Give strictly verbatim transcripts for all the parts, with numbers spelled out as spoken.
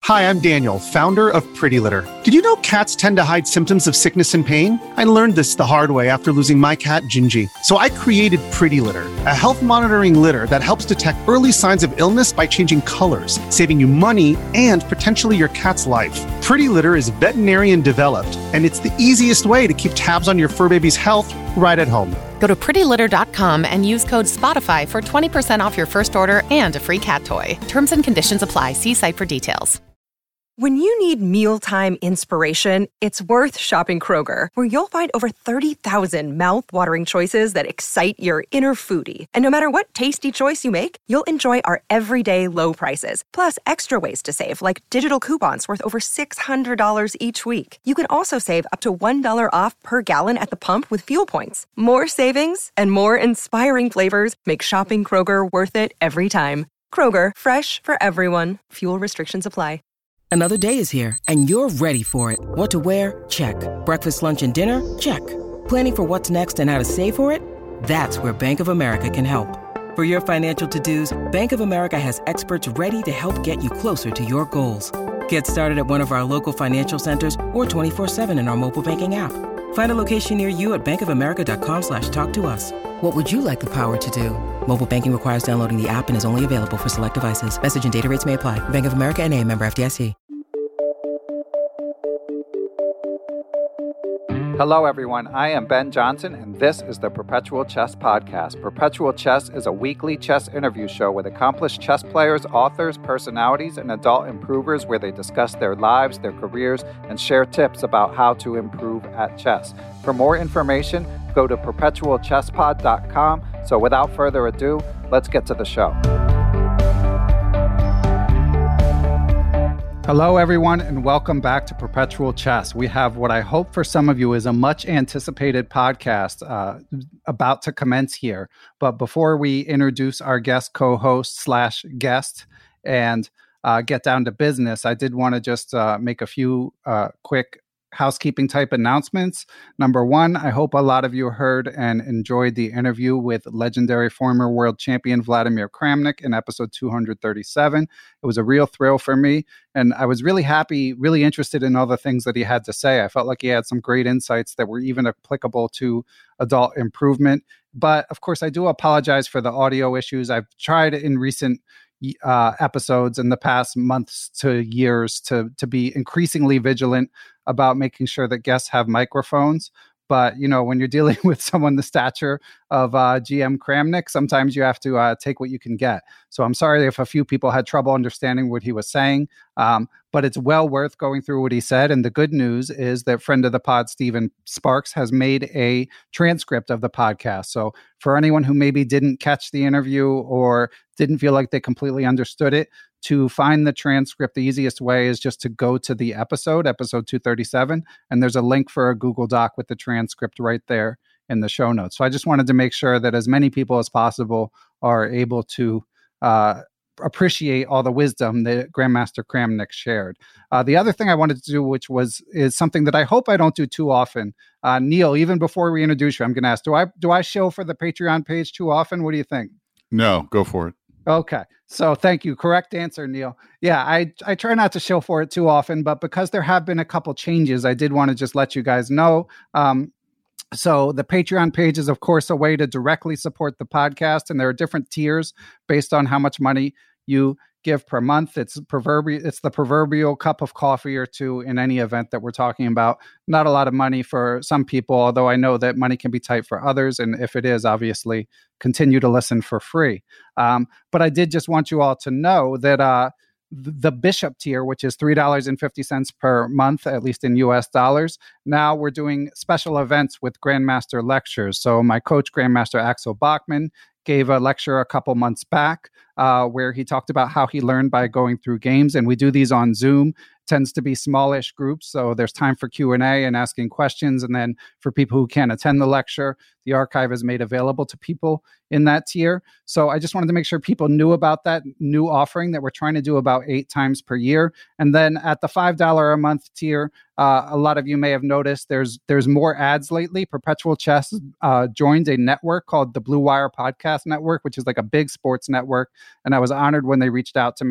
Hi, I'm Daniel, founder of Pretty Litter. Did you know cats tend to hide symptoms of sickness and pain? I learned this the hard way after losing my cat, Gingy. So I created Pretty Litter, a health monitoring litter that helps detect early signs of illness by changing colors, saving you money and potentially your cat's life. Pretty Litter is veterinarian developed, and it's the easiest way to keep tabs on your fur baby's health right at home. Go to pretty litter dot com and use code SPOTIFY for twenty percent off your first order and a free cat toy. Terms and conditions apply. See site for details. When you need mealtime inspiration, it's worth shopping Kroger, where you'll find over thirty thousand mouth-watering choices that excite your inner foodie. And no matter what tasty choice you make, you'll enjoy our everyday low prices, plus extra ways to save, like digital coupons worth over six hundred dollars each week. You can also save up to one dollar off per gallon at the pump with fuel points. More savings and more inspiring flavors make shopping Kroger worth it every time. Kroger, fresh for everyone. Fuel restrictions apply. Another day is here, and you're ready for it. What to wear? Check. Breakfast, lunch, and dinner? Check. Planning for what's next and how to save for it? That's where Bank of America can help. For your financial to-dos, Bank of America has experts ready to help get you closer to your goals. Get started at one of our local financial centers or twenty-four seven in our mobile banking app. Find a location near you at bankofamerica.com slash talk to us. What would you like the power to do? Mobile banking requires downloading the app and is only available for select devices. Message and data rates may apply. Bank of America N A, member F D I C. Hello, everyone. I am Ben Johnson, and this is the Perpetual Chess Podcast. Perpetual Chess is a weekly chess interview show with accomplished chess players, authors, personalities, and adult improvers where they discuss their lives, their careers, and share tips about how to improve at chess. For more information, go to perpetual chess pod dot com. So without further ado, let's get to the show. Hello, everyone, and welcome back to Perpetual Chess. We have what I hope for some of you is a much anticipated podcast uh, about to commence here. But before we introduce our guest co-host slash guest and uh, get down to business, I did want to just uh, make a few uh, quick housekeeping type announcements. Number one, I hope a lot of you heard and enjoyed the interview with legendary former world champion Vladimir Kramnik in episode two hundred thirty-seven. It was a real thrill for me, and I was really happy, really interested in all the things that he had to say. I felt like he had some great insights that were even applicable to adult improvement. But of course, I do apologize for the audio issues. I've tried in recent uh, episodes in the past months to years to, to be increasingly vigilant about making sure that guests have microphones. But, you know, when you're dealing with someone the stature of uh, G M Kramnik, sometimes you have to uh, take what you can get. So I'm sorry if a few people had trouble understanding what he was saying, um, but it's well worth going through what he said. And the good news is that friend of the pod, Stephen Sparks, has made a transcript of the podcast. So for anyone who maybe didn't catch the interview or didn't feel like they completely understood it, to find the transcript, the easiest way is just to go to the episode, episode two thirty-seven, and there's a link for a Google Doc with the transcript right there in the show notes. So I just wanted to make sure that as many people as possible are able to uh, appreciate all the wisdom that Grandmaster Kramnik shared. Uh, the other thing I wanted to do, which was is something that I hope I don't do too often. Uh, Neil, even before we introduce you, I'm going to ask, do I do I shill for the Patreon page too often? What do you think? No, go for it. Okay. So thank you. Correct answer, Neil. Yeah, I, I try not to shill for it too often, but because there have been a couple changes, I did want to just let you guys know. Um, so the Patreon page is, of course, a way to directly support the podcast, and there are different tiers based on how much money you give per month. It's proverbial. It's the proverbial cup of coffee or two in any event that we're talking about. Not a lot of money for some people, although I know that money can be tight for others. And if it is, obviously, continue to listen for free. Um, but I did just want you all to know that uh, the Bishop tier, which is three dollars and fifty cents per month, at least in U S dollars. Now we're doing special events with Grandmaster lectures. So my coach, Grandmaster Axel Bachmann, gave a lecture a couple months back uh, where he talked about how he learned by going through games. And we do these on Zoom. Tends to be smallish groups. So there's time for Q and A and asking questions. And then for people who can't attend the lecture, the archive is made available to people in that tier. So I just wanted to make sure people knew about that new offering that we're trying to do about eight times per year. And then at the five dollars a month tier, uh, a lot of you may have noticed there's there's more ads lately. Perpetual Chess uh, joined a network called the Blue Wire Podcast Network, which is like a big sports network. And I was honored when they reached out to me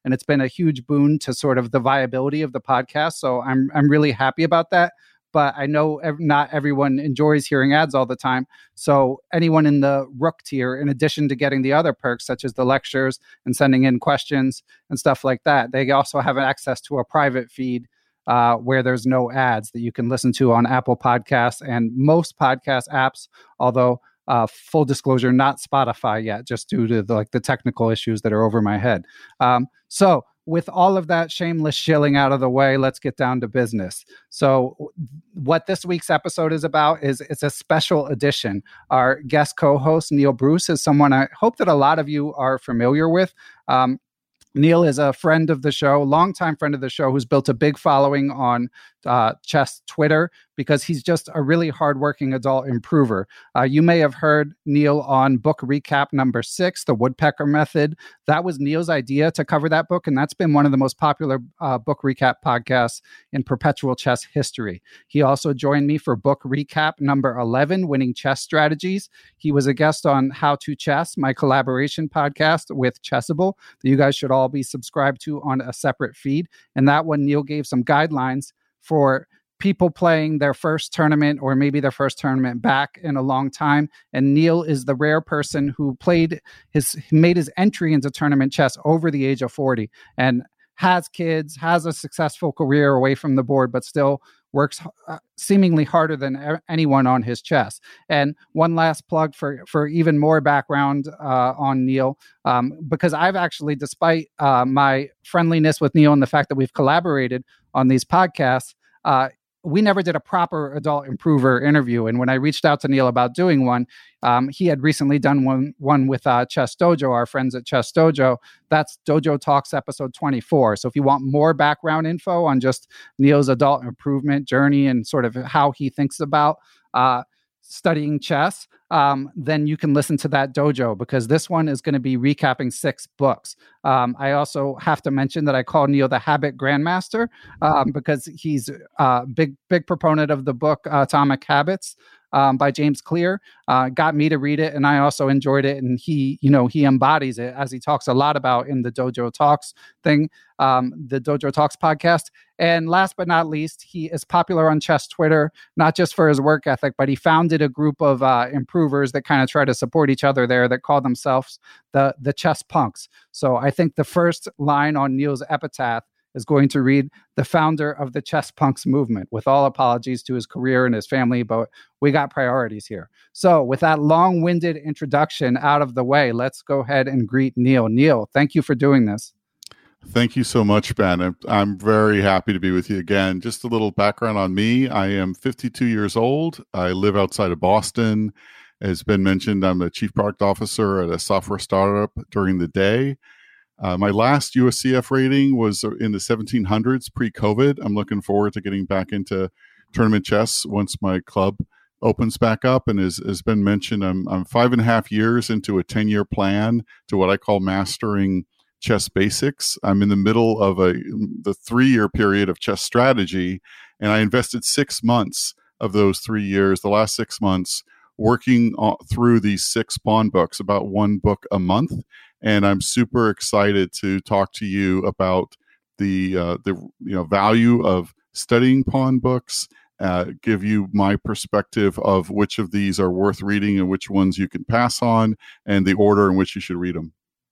and it's been a huge boon to sort of the viability of the podcast. So I'm I'm really happy about that. But I know ev- not everyone enjoys hearing ads all the time. So anyone in the Rook tier, in addition to getting the other perks, such as the lectures and sending in questions and stuff like that, they also have access to a private feed uh, where there's no ads that you can listen to on Apple Podcasts and most podcast apps, although uh, full disclosure, not Spotify yet, just due to the, like the technical issues that are over my head. Um, so with all of that shameless shilling out of the way, let's get down to business. So what this week's episode is about is it's a special edition. Our guest co-host, Neil Bruce, is someone I hope that a lot of you are familiar with. Um, Neil is a friend of the show, longtime friend of the show, who's built a big following on uh, chess Twitter because he's just a really hardworking adult improver. Uh, you may have heard Neil on book recap number six, The Woodpecker Method. That was Neil's idea to cover that book, and that's been one of the most popular uh, book recap podcasts in perpetual chess history. He also joined me for book recap number eleven, Winning Chess Strategies. He was a guest on How to Chess, my collaboration podcast with Chessable that you guys should all be subscribed to on a separate feed. And that one, Neil gave some guidelines for people playing their first tournament or maybe their first tournament back in a long time. And Neil is the rare person who played his, made his entry into tournament chess over the age of forty and has kids, has a successful career away from the board, but still works uh, seemingly harder than a- anyone on his chess. And one last plug for, for even more background uh, on Neil, um, because I've actually, despite uh, my friendliness with Neil and the fact that we've collaborated on these podcasts, uh, we never did a proper adult improver interview. And when I reached out to Neil about doing one, um, he had recently done one one with uh, Chess Dojo, our friends at Chess Dojo. That's Dojo Talks episode twenty-four. So if you want more background info on just Neil's adult improvement journey and sort of how he thinks about uh, studying chess, um, then you can listen to that dojo because this one is going to be recapping six books. Um, I also have to mention that I call Neil the Habit Grandmaster um, because he's a big, big proponent of the book uh, Atomic Habits um, by James Clear. Uh, got me to read it, and I also enjoyed it. And he, you know, he embodies it as he talks a lot about in the Dojo Talks thing, um, the Dojo Talks podcast. And last but not least, he is popular on chess Twitter, not just for his work ethic, but he founded a group of uh, improvers that kind of try to support each other there that call themselves the, the Chess Punks. So I think the first line on Neil's epitaph is going to read, the founder of the Chess Punks movement, with all apologies to his career and his family, but we got priorities here. So with that long-winded introduction out of the way, let's go ahead and greet Neil. Neil, thank you for doing this. Thank you so much, Ben. I'm, I'm very happy to be with you again. Just a little background on me. I am fifty-two years old. I live outside of Boston. As been mentioned, I'm a chief product officer at a software startup during the day. Uh, my last U S C F rating was in the seventeen hundreds pre-COVID. I'm looking forward to getting back into tournament chess once my club opens back up. And as has been mentioned, I'm, I'm five and a half years into a ten-year plan to what I call mastering chess basics. I'm in the middle of a the three-year period of chess strategy, and I invested six months of those three years, the last six months, working on, through these six pawn books, about one book a month. And I'm super excited to talk to you about the uh, the you know value of studying pawn books, uh, give you my perspective of which of these are worth reading and which ones you can pass on, and the order in which you should read them.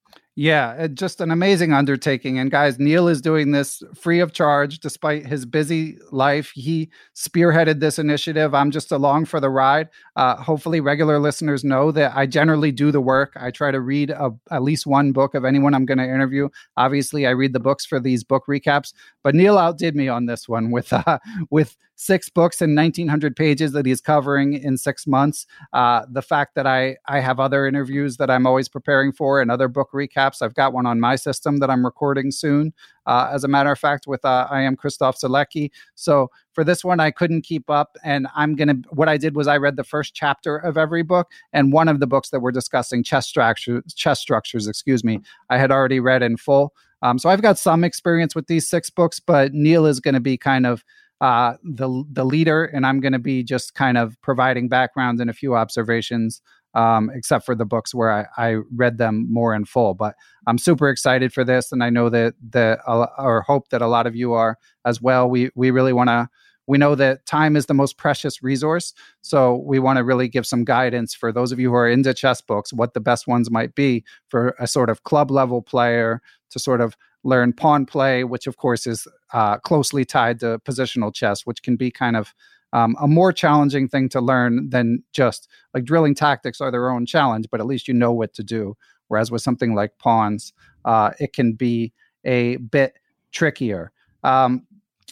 Yeah, just an amazing undertaking. And guys, Neil is doing this free of charge despite his busy life. He spearheaded this initiative. I'm just along for the ride. Uh, hopefully regular listeners know that I generally do the work. I try to read a, at least one book of anyone I'm going to interview. Obviously, I read the books for these book recaps, but Neil outdid me on this one with uh, with six books and nineteen hundred pages that he's covering in six months. Uh, the fact that I, I have other interviews that I'm always preparing for and other book recaps. I've got one on my system that I'm recording soon. Uh, as a matter of fact, with uh, I am Christoph Zalecki. So for this one, I couldn't keep up. And I'm going to, what I did was I read the first chapter of every book. And one of the books that we're discussing, chess structures, chess structures, excuse me, I had already read in full. Um, so I've got some experience with these six books, but Neil is going to be kind of uh, the, the leader. And I'm going to be just kind of providing background and a few observations um, except for the books where I, I read them more in full. But I'm super excited for this, and I know that the uh, or hope that a lot of you are as well. We we really want to. We know that time is the most precious resource, so we want to really give some guidance for those of you who are into chess books, what the best ones might be for a sort of club level player to sort of learn pawn play, which of course is uh, closely tied to positional chess, which can be kind of um, a more challenging thing to learn than just like drilling tactics are their own challenge, but at least you know what to do. Whereas with something like pawns, uh, it can be a bit trickier. Um,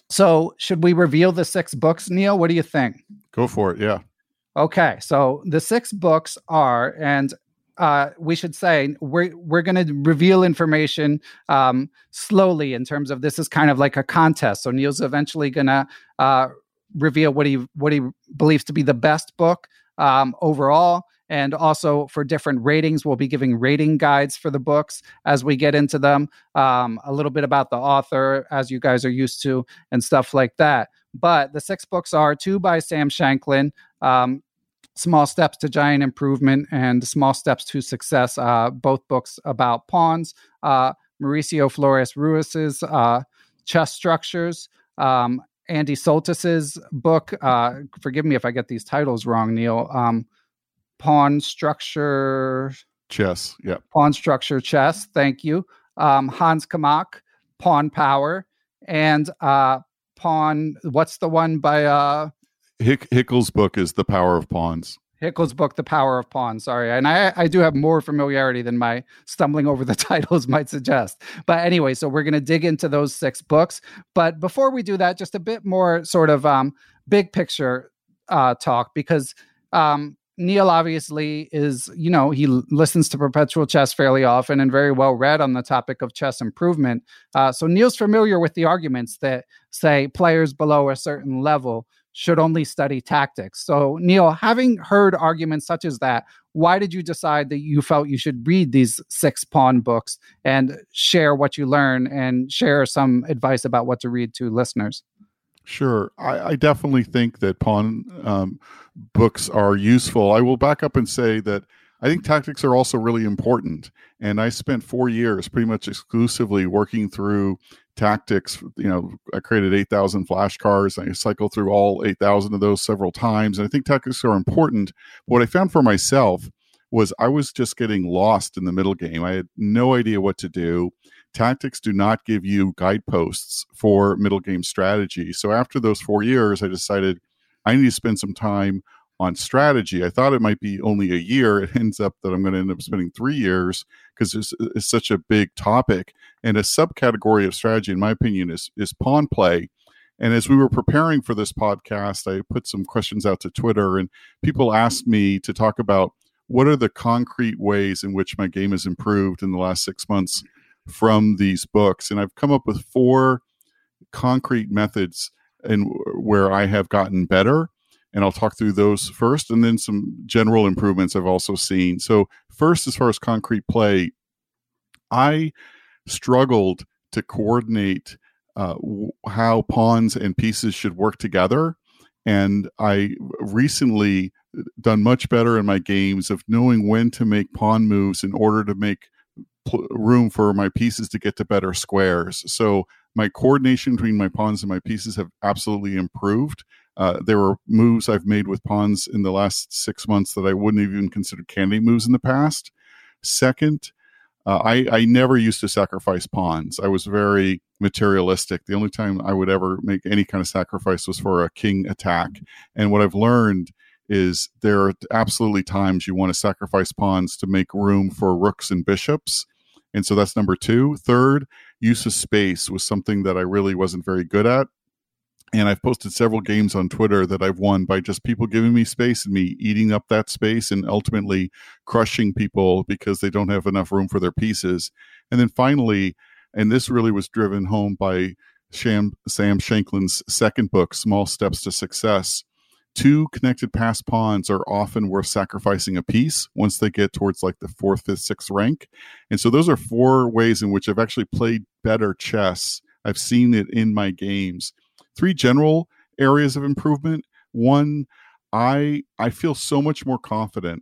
So should we reveal the six books, Neil? What do you think? Go for it. Yeah. Okay. So the six books are, and uh, we should say we're, we're going to reveal information um, slowly in terms of this is kind of like a contest. So Neil's eventually going to uh, reveal what he, what he believes to be the best book um, overall. And also for different ratings, we'll be giving rating guides for the books as we get into them, um, a little bit about the author, as you guys are used to, and stuff like that. But the six books are two by Sam Shanklin, um, Small Steps to Giant Improvement and Small Steps to Success, uh, both books about pawns. Uh, Mauricio Flores Ruiz's uh, Chess Structures, um, Andy Soltis's book, uh, forgive me if I get these titles wrong, Neil, um, Pawn Structure Chess. Yeah. Pawn Structure Chess. Thank you. Um, Hans Kamak, Pawn Power, and uh, Pawn. What's the one by uh, Hick, Hickel's book is The Power of Pawns. Hickel's book, The Power of Pawns. Sorry, and I I do have more familiarity than my stumbling over the titles might suggest. But anyway, so we're going to dig into those six books. But before we do that, just a bit more sort of um, big picture uh, talk because. Um, Neil obviously is, you know, he l- listens to Perpetual Chess fairly often and very well read on the topic of chess improvement. Uh, so Neil's familiar with the arguments that say players below a certain level should only study tactics. So Neil, having heard arguments such as that, why did you decide that you felt you should read these six pawn books and share what you learn and share some advice about what to read to listeners? Sure. I, I definitely think that pawn um, books are useful. I will back up and say that I think tactics are also really important. And I spent four years pretty much exclusively working through tactics. You know, I created eight thousand flashcards. I cycled through all eight thousand of those several times. And I think tactics are important. What I found for myself was I was just getting lost in the middle game. I had no idea what to do. Tactics do not give you guideposts for middle game strategy. So after those four years, I decided I need to spend some time on strategy. I thought it might be only a year. It ends up that I'm going to end up spending three years because it's, it's such a big topic. And a subcategory of strategy, in my opinion, is, is pawn play. And as we were preparing for this podcast, I put some questions out to Twitter, and people asked me to talk about what are the concrete ways in which my game has improved in the last six months from these books. And I've come up with four concrete methods in where I have gotten better. And I'll talk through those first, and then some general improvements I've also seen. So first, as far as concrete play, I struggled to coordinate uh, w- how pawns and pieces should work together. And I recently done much better in my games of knowing when to make pawn moves in order to make pl- room for my pieces to get to better squares. So my coordination between my pawns and my pieces have absolutely improved. Uh, there were moves I've made with pawns in the last six months that I wouldn't have even considered candidate moves in the past. Second, uh, I, I never used to sacrifice pawns. I was very materialistic. The only time I would ever make any kind of sacrifice was for a king attack. And what I've learned is there are absolutely times you want to sacrifice pawns to make room for rooks and bishops. And so that's number two. Third, use of space was something that I really wasn't very good at. And I've posted several games on Twitter that I've won by just people giving me space and me eating up that space and ultimately crushing people because they don't have enough room for their pieces. And then finally, and this really was driven home by Sham, Sam Shanklin's second book, Small Steps to Success, two connected pass pawns are often worth sacrificing a piece once they get towards like the fourth, fifth, sixth rank. And so those are four ways in which I've actually played better chess. I've seen it in my games. Three general areas of improvement. One, I I feel so much more confident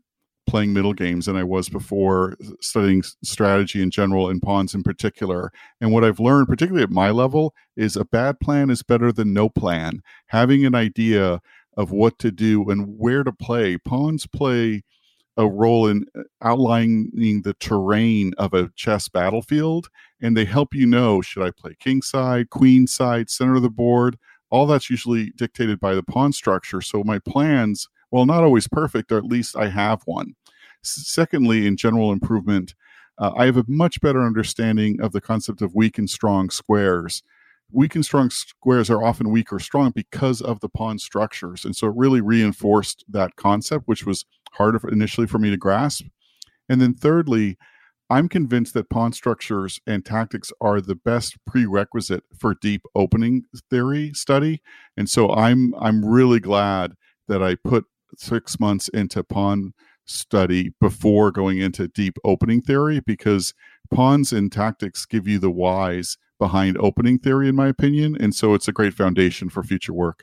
playing middle games than I was before studying strategy in general and pawns in particular. And what I've learned, particularly at my level, is a bad plan is better than no plan. Having an idea of what to do and where to play. Pawns play a role in outlining the terrain of a chess battlefield, and they help you know, should I play king side, queen side, center of the board? All that's usually dictated by the pawn structure. So my plans, well, not always perfect, or at least I have one. S- secondly, in general improvement, uh, I have a much better understanding of the concept of weak and strong squares. Weak and strong squares are often weak or strong because of the pawn structures. And so it really reinforced that concept, which was harder initially for me to grasp. And then thirdly, I'm convinced that pawn structures and tactics are the best prerequisite for deep opening theory study. And so I'm I'm really glad that I put six months into pawn study before going into deep opening theory, because pawns and tactics give you the whys behind opening theory, in my opinion. And so it's a great foundation for future work.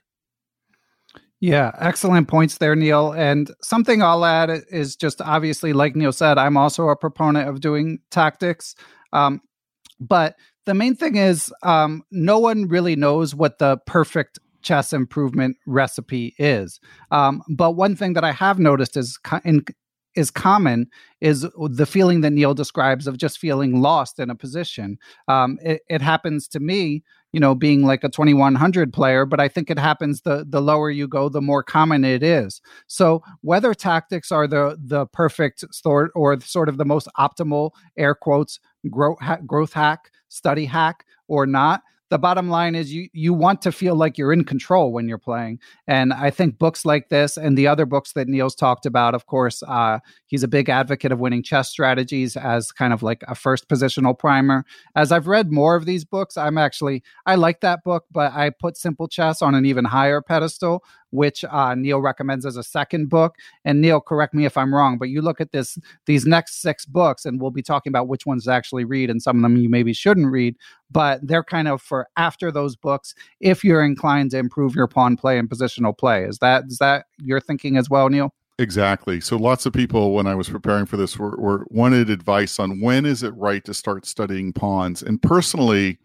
Yeah, excellent points there, Neil. And something I'll add is just obviously, like Neil said, I'm also a proponent of doing tactics. Um, but the main thing is um, no one really knows what the perfect chess improvement recipe is. Um, but one thing that I have noticed is co- in, is common is the feeling that Neil describes of just feeling lost in a position. Um, it, it happens to me, you know, being like a twenty-one hundred player, but I think it happens the the lower you go, the more common it is. So whether tactics are the the perfect sort or sort of the most optimal, air quotes, growth, ha- growth hack, study hack or not, the bottom line is you you want to feel like you're in control when you're playing. And I think books like this and the other books that Neil's talked about, of course, uh, he's a big advocate of winning chess strategies as kind of like a first positional primer. As I've read more of these books, I'm actually, I like that book, but I put Simple Chess on an even higher pedestal, which uh, Neil recommends as a second book. And Neil, correct me if I'm wrong, but you look at this these next six books, and we'll be talking about which ones to actually read, and some of them you maybe shouldn't read, but they're kind of for after those books, if you're inclined to improve your pawn play and positional play. Is that is that your thinking as well, Neil? Exactly. So lots of people, when I was preparing for this, were, were wanted advice on when is it right to start studying pawns. And personally,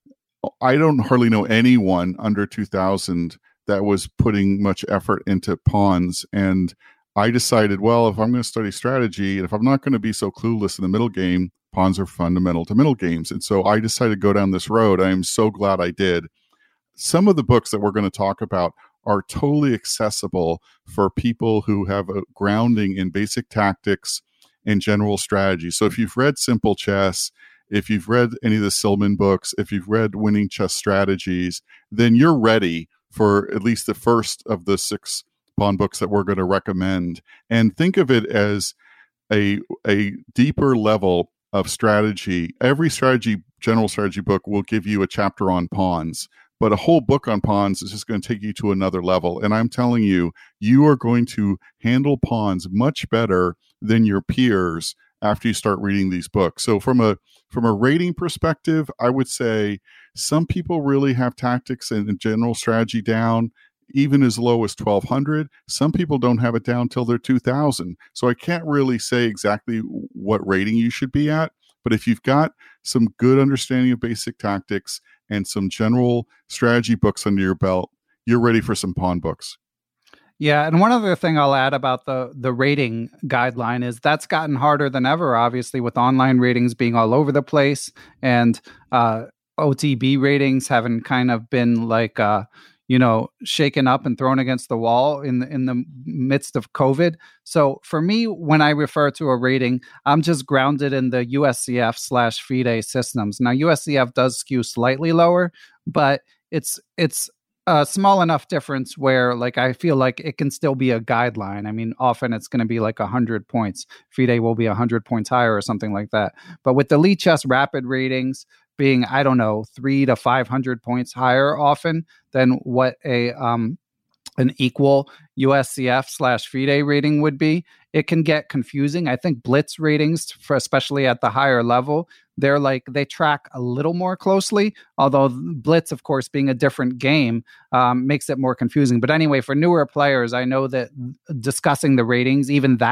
I don't hardly know anyone under two thousand that was putting much effort into pawns. And I decided, well, if I'm going to study strategy, and if I'm not going to be so clueless in the middle game, pawns are fundamental to middle games. And so I decided to go down this road. I am so glad I did. Some of the books that we're going to talk about are totally accessible for people who have a grounding in basic tactics and general strategy. So if you've read Simple Chess, if you've read any of the Silman books, if you've read Winning Chess Strategies, then you're ready for at least the first of the six pawn books that we're going to recommend. And think of it as a, a deeper level of strategy. Every strategy, general strategy book will give you a chapter on pawns, but a whole book on pawns is just going to take you to another level. And I'm telling you, you are going to handle pawns much better than your peers after you start reading these books. So from a from a rating perspective, I would say some people really have tactics and general strategy down even as low as twelve hundred. Some people don't have it down till they're two thousand. So I can't really say exactly what rating you should be at. But if you've got some good understanding of basic tactics and some general strategy books under your belt, you're ready for some pawn books. Yeah, and one other thing I'll add about the the rating guideline is that's gotten harder than ever, obviously, with online ratings being all over the place and uh, O T B ratings having kind of been like, uh, you know, shaken up and thrown against the wall in the, in the midst of COVID. So for me, when I refer to a rating, I'm just grounded in the U S C F slash FIDE systems. Now, U S C F does skew slightly lower, but it's it's a small enough difference where, like, I feel like it can still be a guideline. I mean, often it's going to be like one hundred points. FIDE will be one hundred points higher or something like that. But with the Lichess Rapid ratings being, I don't know, three to five hundred points higher often than what a um, an equal U S C F slash FIDE rating would be, it can get confusing. I think Blitz ratings, for especially at the higher level, they're like, they track a little more closely, although Blitz, of course, being a different game, um, makes it more confusing. But anyway, for newer players, I know that discussing the ratings, even that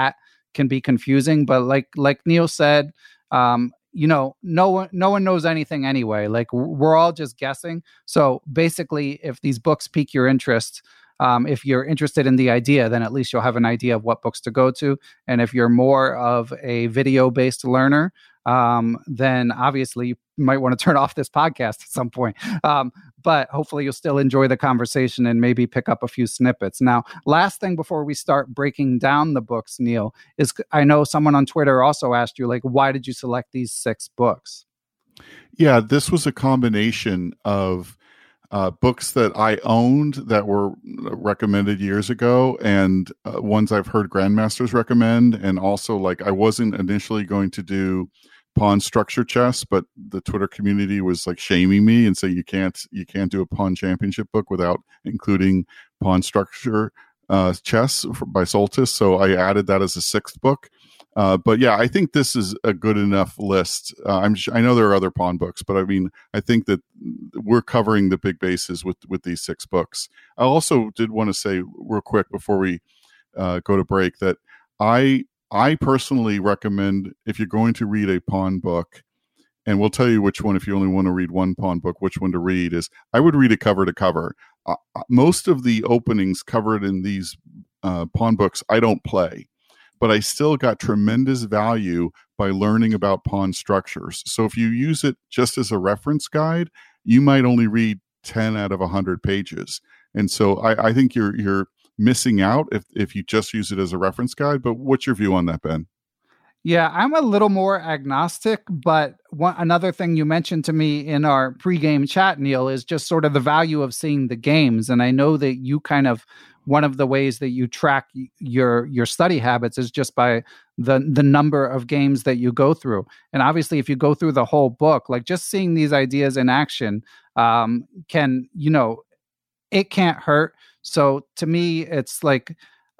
can be confusing. But like like Neil said, um, you know, no one no one knows anything anyway. Like we're all just guessing. So basically, if these books pique your interest, um, if you're interested in the idea, then at least you'll have an idea of what books to go to. And if you're more of a video-based learner, um, then obviously you might want to turn off this podcast at some point. Um, but hopefully you'll still enjoy the conversation and maybe pick up a few snippets. Now, last thing before we start breaking down the books, Neil, is I know someone on Twitter also asked you, like, why did you select these six books? Yeah, this was a combination of uh, books that I owned that were recommended years ago and uh, ones I've heard Grandmasters recommend. And also, like, I wasn't initially going to do pawn structure chess, but the Twitter community was like shaming me and saying you can't you can't do a pawn championship book without including pawn structure uh, chess for, by Soltis. So I added that as a sixth book. Uh, but yeah, I think this is a good enough list. Uh, I'm I know there are other pawn books, but I mean I think that we're covering the big bases with with these six books. I also did want to say real quick before we uh, go to break that I. I personally recommend, if you're going to read a pawn book, and we'll tell you which one, if you only want to read one pawn book, which one to read, is I would read it cover to cover. Uh, most of the openings covered in these uh, pawn books, I don't play, but I still got tremendous value by learning about pawn structures. So if you use it just as a reference guide, you might only read ten out of one hundred pages. And so I, I think you're you're missing out if, if you just use it as a reference guide. But what's your view on that, Ben? Yeah, I'm a little more agnostic, but one, another thing you mentioned to me in our pregame chat, Neil, is just sort of the value of seeing the games. And I know that you kind of, one of the ways that you track your your study habits is just by the the number of games that you go through. And obviously, if you go through the whole book, like just seeing these ideas in action um, can, you know, it can't hurt. So to me, it's like,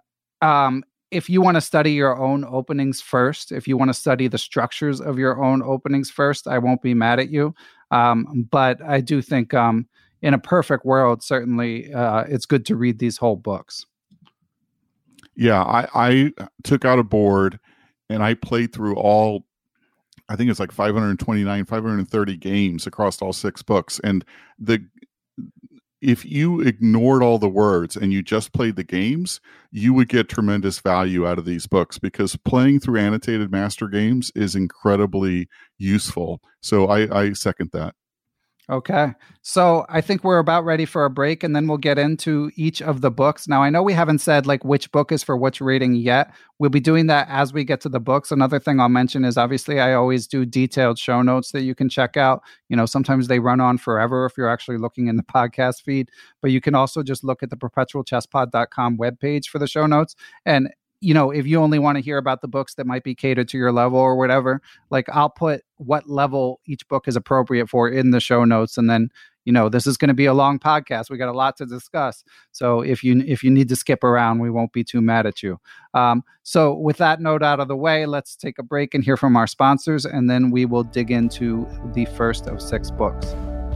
um, if you want to study your own openings first, if you want to study the structures of your own openings first, I won't be mad at you. Um, but I do think um, in a perfect world, certainly uh, it's good to read these whole books. Yeah, I, I took out a board and I played through all, I think it's like five hundred twenty-nine, five hundred thirty games across all six books. And the if you ignored all the words and you just played the games, you would get tremendous value out of these books because playing through annotated master games is incredibly useful. So I, I second that. Okay. So I think we're about ready for a break, and then we'll get into each of the books. Now, I know we haven't said like which book is for which rating yet. We'll be doing that as we get to the books. Another thing I'll mention is obviously I always do detailed show notes that you can check out. You know, sometimes they run on forever if you're actually looking in the podcast feed, but you can also just look at the perpetual chess pod dot com webpage for the show notes. And you know, if you only want to hear about the books that might be catered to your level or whatever, like I'll put what level each book is appropriate for in the show notes. And then, you know, this is going to be a long podcast. We got a lot to discuss. So if you if you need to skip around, we won't be too mad at you. Um, so with that note out of the way, let's take a break and hear from our sponsors, and then we will dig into the first of six books.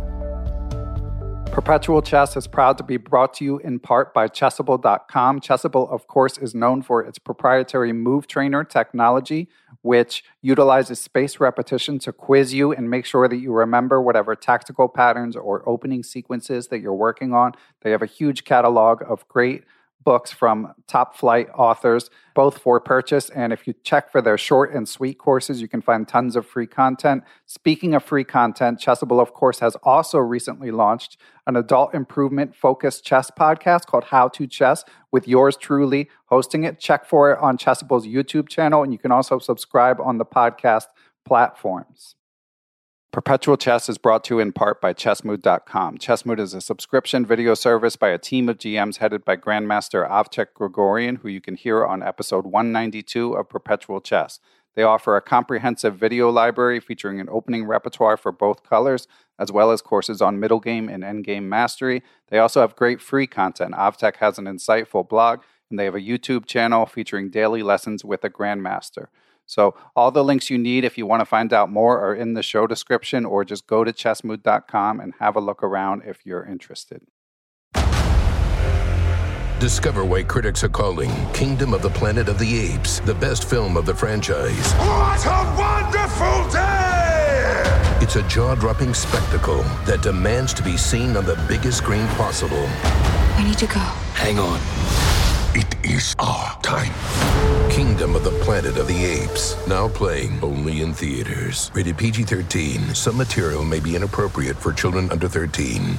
Perpetual Chess is proud to be brought to you in part by Chessable dot com. Chessable, of course, is known for its proprietary Move Trainer technology, which utilizes spaced repetition to quiz you and make sure that you remember whatever tactical patterns or opening sequences that you're working on. They have a huge catalog of great books from top flight authors, both for purchase. And if you check for their short and sweet courses, you can find tons of free content. Speaking of free content, Chessable, of course, has also recently launched an adult improvement focused chess podcast called How to Chess with yours truly hosting it. Check for it on Chessable's YouTube channel, and you can also subscribe on the podcast platforms. Perpetual Chess is brought to you in part by Chess Mood dot com. Chess Mood is a subscription video service by a team of G Ms headed by Grandmaster Avcek Grigorian, who you can hear on episode one ninety-two of Perpetual Chess. They offer a comprehensive video library featuring an opening repertoire for both colors, as well as courses on middle game and endgame mastery. They also have great free content. Avcek has an insightful blog, and they have a YouTube channel featuring daily lessons with a Grandmaster. So all the links you need if you want to find out more are in the show description, or just go to Chess Mood dot com and have a look around if you're interested. Discover why critics are calling Kingdom of the Planet of the Apes the best film of the franchise. What a wonderful day! It's a jaw-dropping spectacle that demands to be seen on the biggest screen possible. We need to go. Hang on. It is our time. Kingdom of the Planet of the Apes. Now playing only in theaters. Rated P G thirteen. Some material may be inappropriate for children under thirteen.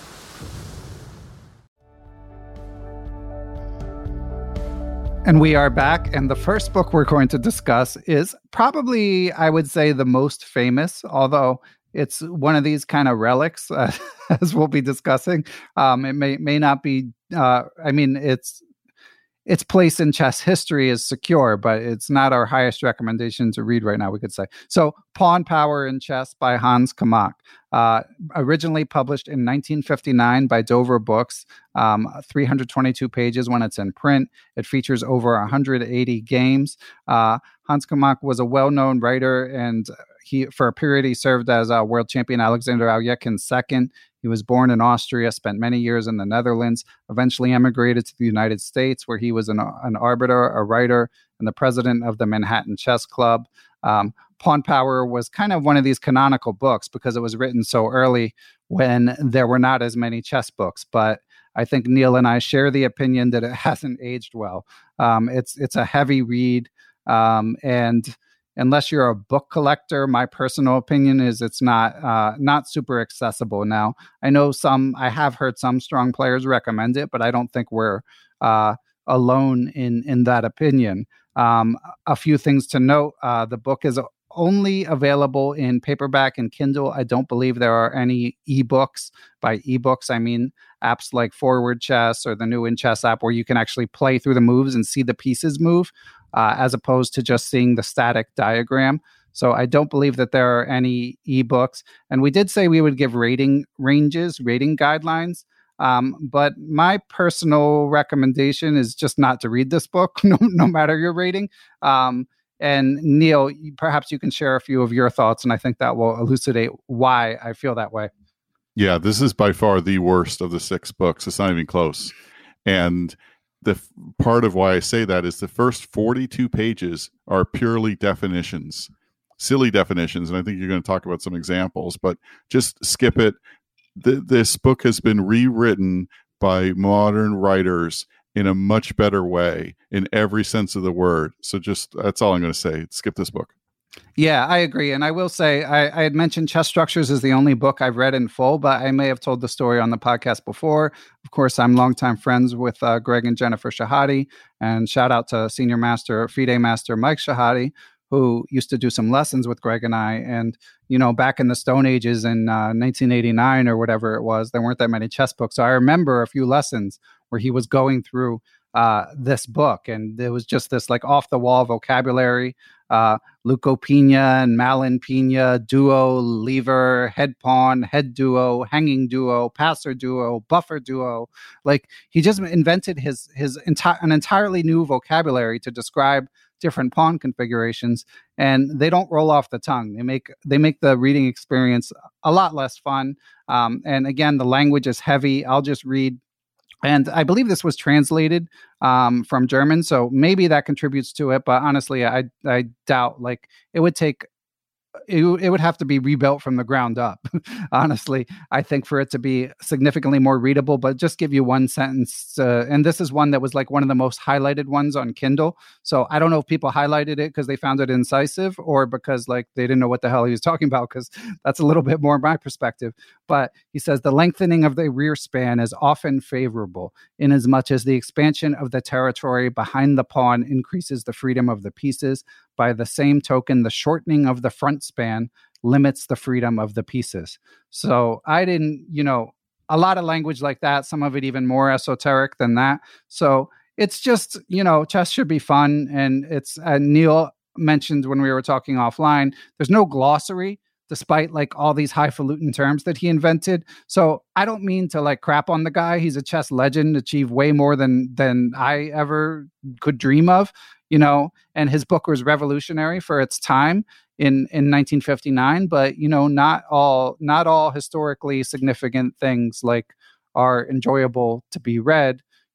And we are back, and the first book we're going to discuss is probably, I would say, the most famous, although it's one of these kind of relics, uh, as we'll be discussing. Um, it may may not be, uh, I mean, it's its place in chess history is secure, but it's not our highest recommendation to read right now, we could say. So, Pawn Power in Chess by Hans Kamak. Uh, originally published in nineteen fifty-nine by Dover Books, um, three hundred twenty-two pages when it's in print. It features over one hundred eighty games. Uh, Hans Kamak was a well-known writer, and he, for a period, he served as uh, world champion Alexander Alyekin's second. He was born in Austria, spent many years in the Netherlands, eventually emigrated to the United States, where he was an, an arbiter, a writer, and the president of the Manhattan Chess Club. Um, Pawn Power was kind of one of these canonical books because it was written so early when there were not as many chess books. But I think Neil and I share the opinion that it hasn't aged well. Um, it's it's a heavy read, um, and unless you're a book collector, my personal opinion is it's not uh, not super accessible. Now, I know some, I have heard some strong players recommend it, but I don't think we're uh, alone in in that opinion. Um, a few things to note: uh, the book is only available in paperback and Kindle. I don't believe there are any ebooks. By ebooks, I mean apps like Forward Chess or the new In Chess app, where you can actually play through the moves and see the pieces move, uh, as opposed to just seeing the static diagram. So I don't believe that there are any ebooks. And we did say we would give rating ranges, rating guidelines. Um, but my personal recommendation is just not to read this book, no, no matter your rating. Um, and Neil, perhaps you can share a few of your thoughts, and I think that will elucidate why I feel that way. Yeah, this is by far the worst of the six books. It's not even close. And the f- part of why I say that is the first forty-two pages are purely definitions, silly definitions. And I think you're going to talk about some examples, but just skip it. Th- this book has been rewritten by modern writers in a much better way in every sense of the word. So just, that's all I'm going to say. Skip this book. Yeah, I agree. And I will say, I, I had mentioned Chess Structures is the only book I've read in full, but I may have told the story on the podcast before. Of course, I'm longtime friends with uh, Greg and Jennifer Shahade, and shout out to Senior Master, FIDE Master Mike Shahade, who used to do some lessons with Greg and I. And, you know, back in the Stone Ages in uh, nineteen eighty-nine or whatever it was, there weren't that many chess books. So I remember a few lessons where he was going through uh, this book, and it was just this like off the wall vocabulary. Uh, Leukopenia and Malinpenia, duo, lever, head pawn, head duo, hanging duo, passer duo, buffer duo. Like, he just invented his his entire an entirely new vocabulary to describe different pawn configurations, and they don't roll off the tongue. They make they make the reading experience a lot less fun. Um, and again, the language is heavy. I'll just read. And I believe this was translated um, from German, so maybe that contributes to it. But honestly, I I doubt. Like, it would take, it, it would have to be rebuilt from the ground up. Honestly, I think for it to be significantly more readable. But just give you one sentence, uh, and this is one that was like one of the most highlighted ones on Kindle. So I don't know if people highlighted it because they found it incisive, or because like they didn't know what the hell he was talking about, because that's a little bit more my perspective. But he says the lengthening of the rear span is often favorable, inasmuch as the expansion of the territory behind the pawn increases the freedom of the pieces. By the same token, the shortening of the front span limits the freedom of the pieces. So I didn't, you know, a lot of language like that, some of it even more esoteric than that. So it's just, you know, chess should be fun. And it's, uh, Neil mentioned when we were talking offline, there's no glossary, despite like all these highfalutin terms that he invented. So I don't mean to like crap on the guy. He's a chess legend, achieved way more than than I ever could dream of, you know, and his book was revolutionary for its time in, in nineteen fifty-nine. But, you know, not all not all historically significant things like are enjoyable to be read.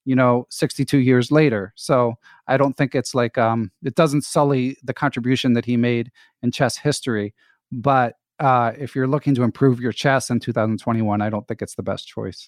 you know, sixty-two years later. So I don't think it's like, um, it doesn't sully the contribution that he made in chess history. But uh, if you're looking to improve your chess in two thousand twenty-one, I don't think it's the best choice.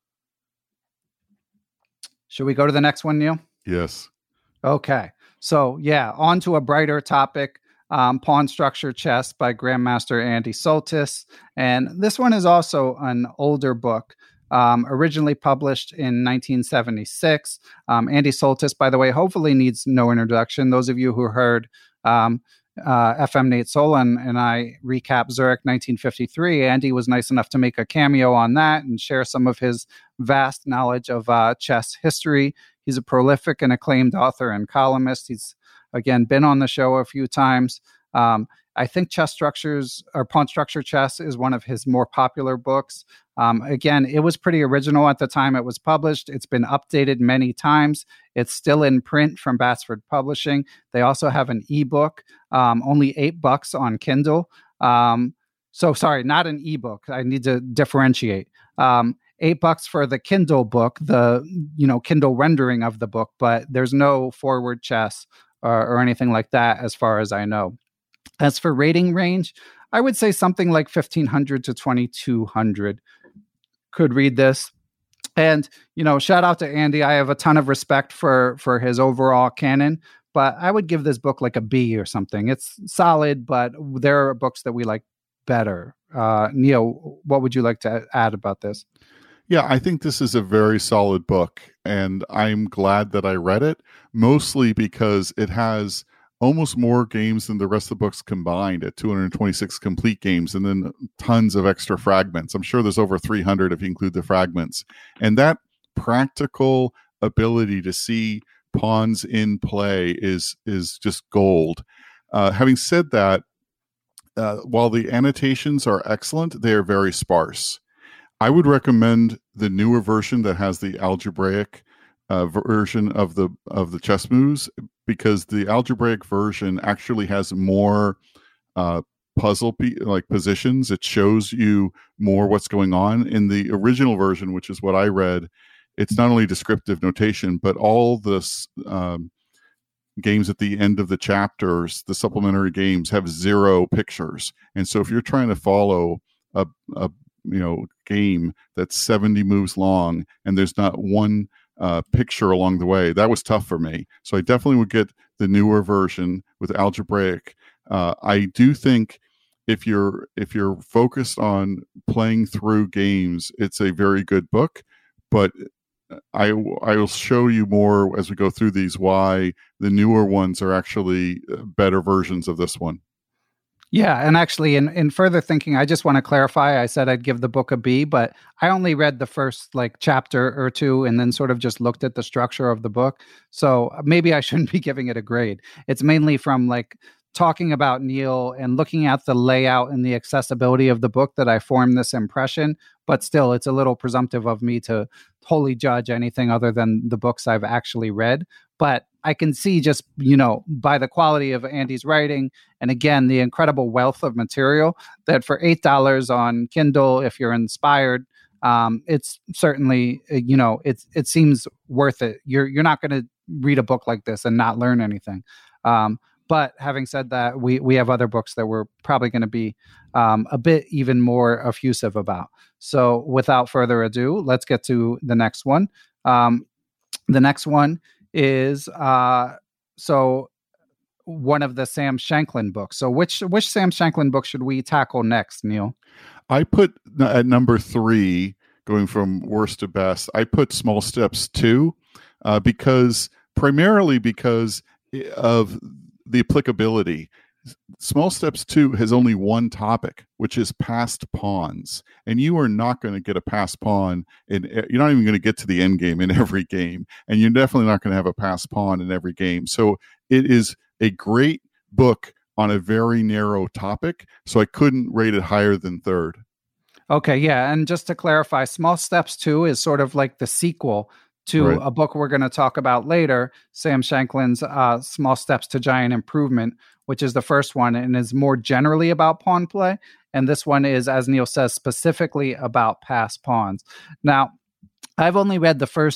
Should we go to the next one, Neil? Yes. Okay. So yeah, on to a brighter topic. Um, Pawn Structure Chess by Grandmaster Andy Soltis. And this one is also an older book, um, originally published in nineteen seventy-six. Um, Andy Soltis, by the way, hopefully needs no introduction. Those of you who heard um, uh, F M Nate Solon and I recap Zurich nineteen fifty-three, Andy was nice enough to make a cameo on that and share some of his vast knowledge of uh, chess history. He's a prolific and acclaimed author and columnist. He's, again, been on the show a few times. Um, I think Chess Structures or Pawn Structure Chess is one of his more popular books. Um, again, it was pretty original at the time it was published. It's been updated many times. It's still in print from Batsford Publishing. They also have an ebook, um, only eight bucks on Kindle. Um, so sorry, not an ebook. I need to differentiate. Um, Eight bucks for the Kindle book, the you know Kindle rendering of the book, but there's no forward chess or, or anything like that as far as I know. As for rating range, I would say something like fifteen hundred to twenty-two hundred could read this. And, you know, shout out to Andy. I have a ton of respect for for his overall canon, but I would give this book like a B or something. It's solid, but there are books that we like better. Uh, Neil, what would you like to add about this? Yeah, I think this is a very solid book, and I'm glad that I read it, mostly because it has almost more games than the rest of the books combined at two hundred twenty-six complete games, and then tons of extra fragments. I'm sure there's over three hundred if you include the fragments. And that practical ability to see pawns in play is, is just gold. Uh, having said that, uh, while the annotations are excellent, they are very sparse. I would recommend the newer version that has the algebraic uh, version of the of the chess moves, because the algebraic version actually has more uh, puzzle pe- like positions. It shows you more what's going on. In the original version, which is what I read, it's not only descriptive notation, but all the um, games at the end of the chapters, the supplementary games, have zero pictures. And so if you're trying to follow a, a you know, game that's seventy moves long and there's not one uh, picture along the way, that was tough for me. So I definitely would get the newer version with algebraic. Uh, I do think if you're if you're focused on playing through games, it's a very good book. But I I will show you more as we go through these why the newer ones are actually better versions of this one. Yeah, and actually, in, in further thinking, I just want to clarify, I said I'd give the book a B, but I only read the first like chapter or two and then sort of just looked at the structure of the book. So maybe I shouldn't be giving it a grade. It's mainly from like talking about Neil and looking at the layout and the accessibility of the book that I formed this impression. But still, it's a little presumptive of me to wholly judge anything other than the books I've actually read. But I can see just, you know, by the quality of Andy's writing, and again, the incredible wealth of material, that for eight dollars on Kindle, if you're inspired, um, it's certainly, you know, it's it seems worth it. You're you're not going to read a book like this and not learn anything. Um, but having said that, we we have other books that we're probably going to be um, a bit even more effusive about. So without further ado, let's get to the next one. Um, the next one is uh, so one of the Sam Shankland books. So which which Sam Shankland book should we tackle next, Neil? I put at number three, going from worst to best, I put Small Steps two, uh, because primarily because of the applicability. Small Steps two has only one topic, which is passed pawns, and you are not going to get a passed pawn in. You're not even going to get to the end game in every game, and you're definitely not going to have a passed pawn in every game. So it is a great book on a very narrow topic. So I couldn't rate it higher than third. Okay, yeah, and just to clarify, Small Steps two is sort of like the sequel to right. a book we're going to talk about later, Sam Shankland's uh, Small Steps to Giant Improvement, which is the first one and is more generally about pawn play. And this one is, as Neil says, specifically about passed pawns. Now, I've only read the first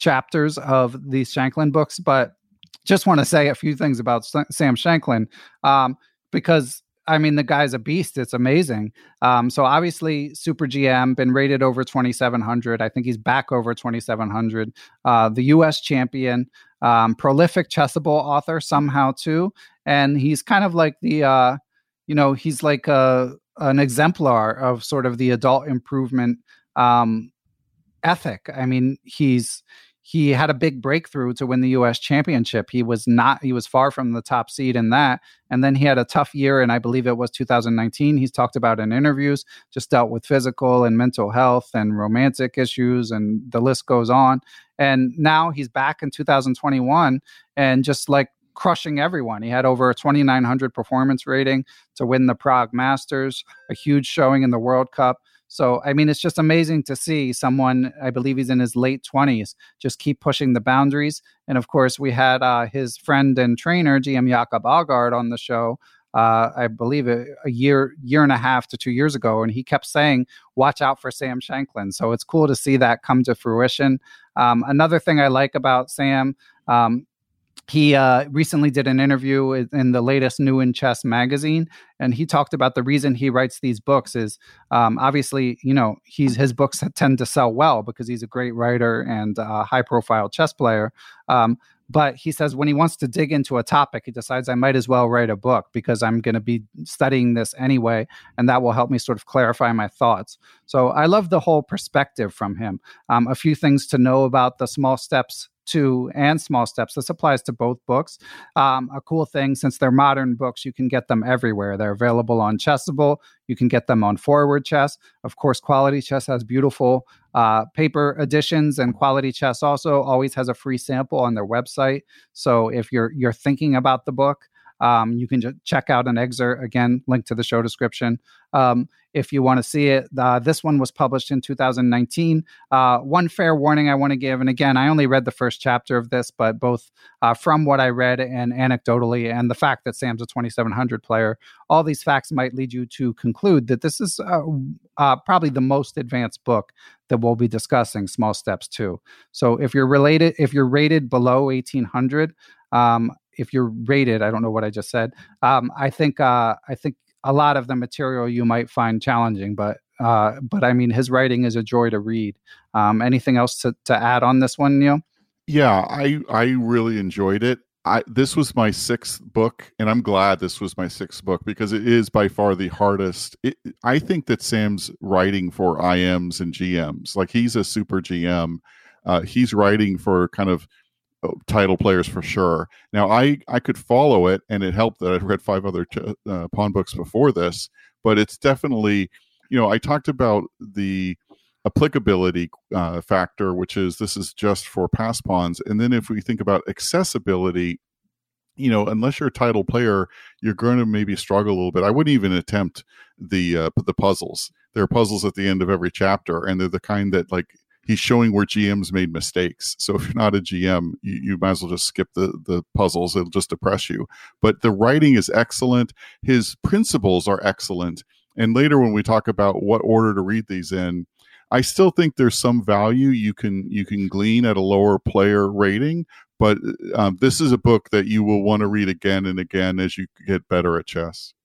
chapters of these Shanklin books, but just want to say a few things about Sam Shanklin, um, because I mean, the guy's a beast. It's amazing. Um, so obviously, Super G M, been rated over twenty-seven hundred. I think he's back over twenty-seven hundred. Uh, the U S champion, um, prolific Chessable author somehow too. And he's kind of like the, uh, you know, he's like a, an exemplar of sort of the adult improvement um, ethic. I mean, he's he had a big breakthrough to win the U S championship. He was not, he was far from the top seed in that. And then he had a tough year. And I believe it was two thousand nineteen. He's talked about in interviews, just dealt with physical and mental health and romantic issues. And the list goes on. And now he's back in two thousand twenty-one and just like crushing everyone. He had over a twenty-nine hundred performance rating to win the Prague Masters, a huge showing in the World Cup. So, I mean, it's just amazing to see someone, I believe he's in his late twenties, just keep pushing the boundaries. And of course, we had uh, his friend and trainer, G M Jakob Aagaard, on the show, uh, I believe a, a year, year and a half to two years ago. And he kept saying, watch out for Sam Shanklin. So it's cool to see that come to fruition. Um, another thing I like about Sam, um, He uh, recently did an interview in the latest New in Chess magazine, and he talked about the reason he writes these books is um, obviously, you know, he's his books tend to sell well because he's a great writer and a high-profile chess player. Um, but he says when he wants to dig into a topic, he decides I might as well write a book because I'm going to be studying this anyway, and that will help me sort of clarify my thoughts. So I love the whole perspective from him. Um, a few things to know about the Small Steps two and Small Steps. This applies to both books. Um, a cool thing, since they're modern books, you can get them everywhere. They're available on Chessable. You can get them on Forward Chess. Of course, Quality Chess has beautiful uh, paper editions, and Quality Chess also always has a free sample on their website. So if you're you're thinking about the book, Um, you can just check out an excerpt, again, link to the show description. Um, if you want to see it, uh, this one was published in two thousand nineteen. Uh, one fair warning I want to give, and again, I only read the first chapter of this, but both uh, from what I read and anecdotally, and the fact that Sam's a twenty-seven hundred player, all these facts might lead you to conclude that this is uh, uh, probably the most advanced book that we'll be discussing, Small Steps two. So if you're related, if you're rated below eighteen hundred, um, if you're rated, I don't know what I just said. Um, I think uh, I think a lot of the material you might find challenging, but uh, but I mean, his writing is a joy to read. Um, anything else to, to add on this one, Neil? Yeah, I I really enjoyed it. I this was my sixth book, and I'm glad this was my sixth book because it is by far the hardest. It, I think that Sam's writing for I Ms and G Ms. Like, he's a super G M. Uh, he's writing for kind of title players for sure. Now, I, I could follow it, and it helped that I'd read five other ch- uh, pawn books before this, but it's definitely, you know, I talked about the applicability uh, factor, which is this is just for pass pawns. And then if we think about accessibility, you know, unless you're a title player, you're going to maybe struggle a little bit. I wouldn't even attempt the uh, the puzzles. There are puzzles at the end of every chapter, and they're the kind that, like, he's showing where G Ms made mistakes. So if you're not a G M, you, you might as well just skip the, the puzzles. It'll just depress you. But the writing is excellent. His principles are excellent. And later when we talk about what order to read these in, I still think there's some value you can you can glean at a lower player rating. But um, this is a book that you will want to read again and again as you get better at chess.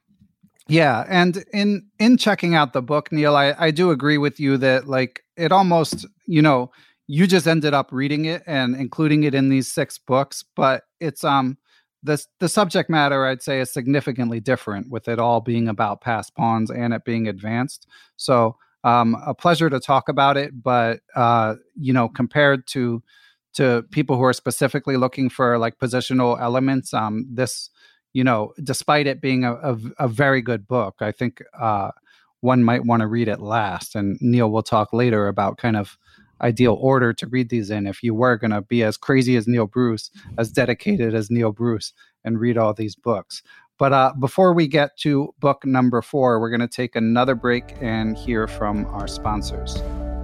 Yeah, and in in checking out the book, Neil, I, I do agree with you that, like, it almost, you know, you just ended up reading it and including it in these six books, but it's um the the subject matter, I'd say, is significantly different, with it all being about pass pawns and it being advanced. So um, a pleasure to talk about it, but uh, you know, compared to to people who are specifically looking for like positional elements, um, this. You know, despite it being a, a, a very good book, I think uh, one might want to read it last. And Neil will talk later about kind of ideal order to read these in if you were going to be as crazy as Neil Bruce, as dedicated as Neil Bruce, and read all these books. But uh, before we get to book number four, we're going to take another break and hear from our sponsors.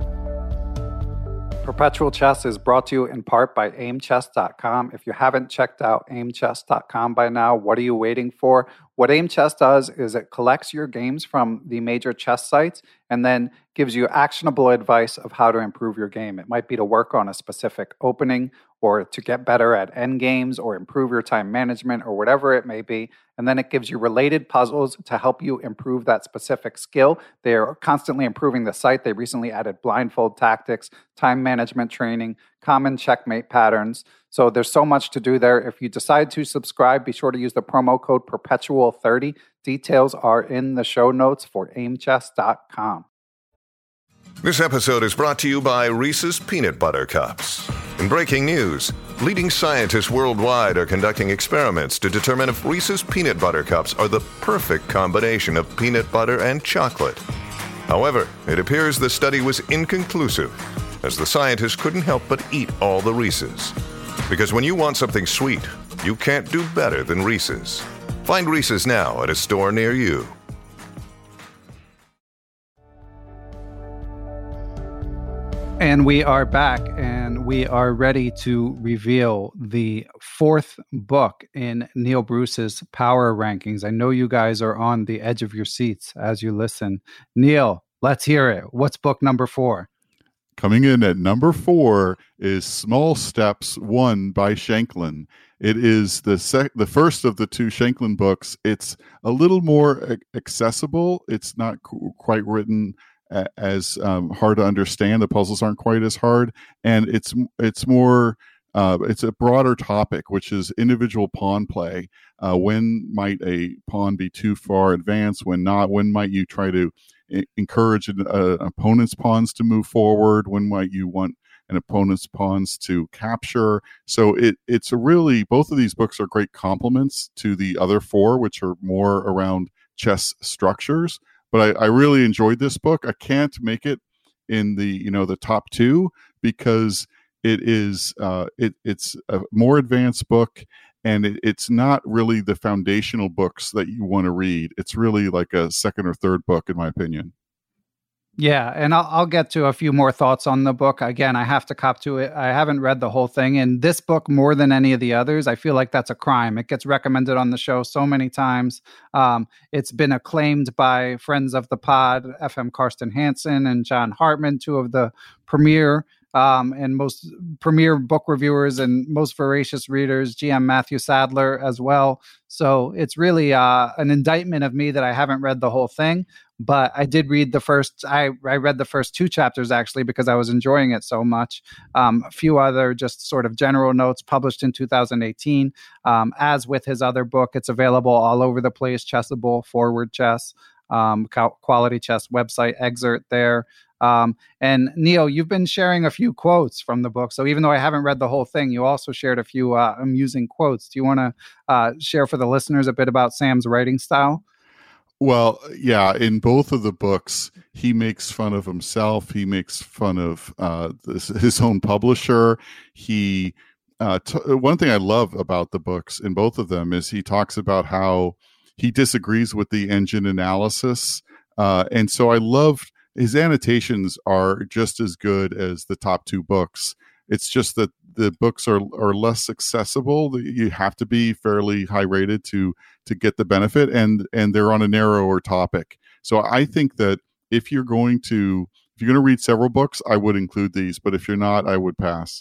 Perpetual Chess is brought to you in part by aim chess dot com. If you haven't checked out aim chess dot com by now, what are you waiting for? What AimChess does is it collects your games from the major chess sites and then gives you actionable advice of how to improve your game. It might be to work on a specific opening or to get better at end games or improve your time management or whatever it may be. And then it gives you related puzzles to help you improve that specific skill. They're constantly improving the site. They recently added blindfold tactics, time management training, common checkmate patterns. So there's so much to do there. If you decide to subscribe, be sure to use the promo code perpetual thirty. Details are in the show notes for aim chess dot com. This episode is brought to you by Reese's Peanut Butter Cups. In breaking news, leading scientists worldwide are conducting experiments to determine if Reese's Peanut Butter Cups are the perfect combination of peanut butter and chocolate. However, it appears the study was inconclusive, as the scientists couldn't help but eat all the Reese's. Because when you want something sweet, you can't do better than Reese's. Find Reese's now at a store near you. And we are back, and we are ready to reveal the fourth book in Neil Bruce's Power Rankings. I know you guys are on the edge of your seats as you listen. Neil, let's hear it. What's book number four? Coming in at number four is Small Steps, one by Shanklin. It is the sec- the first of the two Shanklin books. It's a little more a- accessible. It's not qu- quite written a- as um, hard to understand. The puzzles aren't quite as hard, and it's it's more uh, it's a broader topic, which is individual pawn play. Uh, when might a pawn be too far advanced? When not? When might you try to encourage an uh, opponent's pawns to move forward? When might you want an opponent's pawns to capture? So it it's a really, both of these books are great complements to the other four, which are more around chess structures. But I, I really enjoyed this book. I can't make it in the you know the top two because it is uh, it it's a more advanced book. And it, it's not really the foundational books that you want to read. It's really like a second or third book, in my opinion. Yeah, and I'll, I'll get to a few more thoughts on the book. Again, I have to cop to it. I haven't read the whole thing. And this book, more than any of the others, I feel like that's a crime. It gets recommended on the show so many times. Um, it's been acclaimed by friends of the pod, F M Karsten Hansen and John Hartman, two of the premier Um, and most premier book reviewers and most voracious readers, G M Matthew Sadler as well. So it's really uh, an indictment of me that I haven't read the whole thing, but I did read the first, I, I read the first two chapters actually because I was enjoying it so much. Um, a few other just sort of general notes published in two thousand eighteen. Um, as with his other book, it's available all over the place, Chessable, Forward Chess, um, Quality Chess website, excerpt there. Um, and Neil, you've been sharing a few quotes from the book. So even though I haven't read the whole thing, you also shared a few uh, amusing quotes. Do you want to uh, share for the listeners a bit about Sam's writing style? Well, yeah, in both of the books, he makes fun of himself. He makes fun of uh, this, his own publisher. He uh, t- one thing I love about the books in both of them is he talks about how he disagrees with the engine analysis. Uh, and so I loved his annotations are just as good as the top two books. It's just that the books are are less accessible. You have to be fairly high rated to to get the benefit, and and they're on a narrower topic. So I think that if you're going to if you're going to read several books, I would include these. But if you're not, I would pass.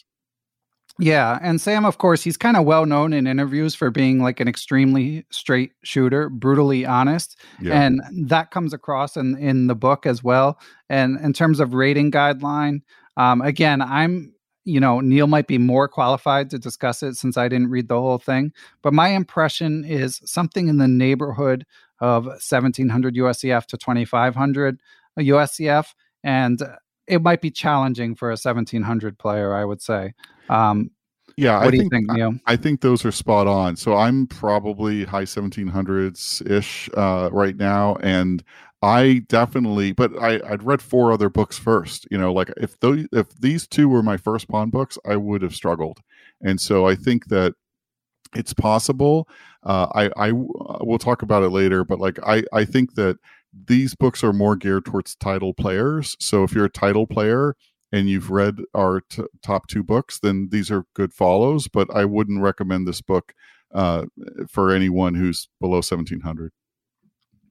Yeah. And Sam, of course, he's kind of well known in interviews for being like an extremely straight shooter, brutally honest. Yeah. And that comes across in, in the book as well. And in terms of rating guideline, um, again, I'm, you know, Neil might be more qualified to discuss it since I didn't read the whole thing. But my impression is something in the neighborhood of seventeen hundred U S C F to twenty-five hundred U S C F. And it might be challenging for a seventeen hundred player, I would say. Um, yeah, what I do think, you think, Neil? I, I think those are spot on. So I'm probably high seventeen hundreds ish uh, right now, and I definitely. But I, I'd read four other books first. You know, like if those, if these two were my first pawn books, I would have struggled. And so I think that it's possible. Uh, I, I we'll talk about it later, but like I, I think that these books are more geared towards title players. So if you're a title player and you've read our t- top two books, then these are good follows. But I wouldn't recommend this book uh, for anyone who's below seventeen hundred.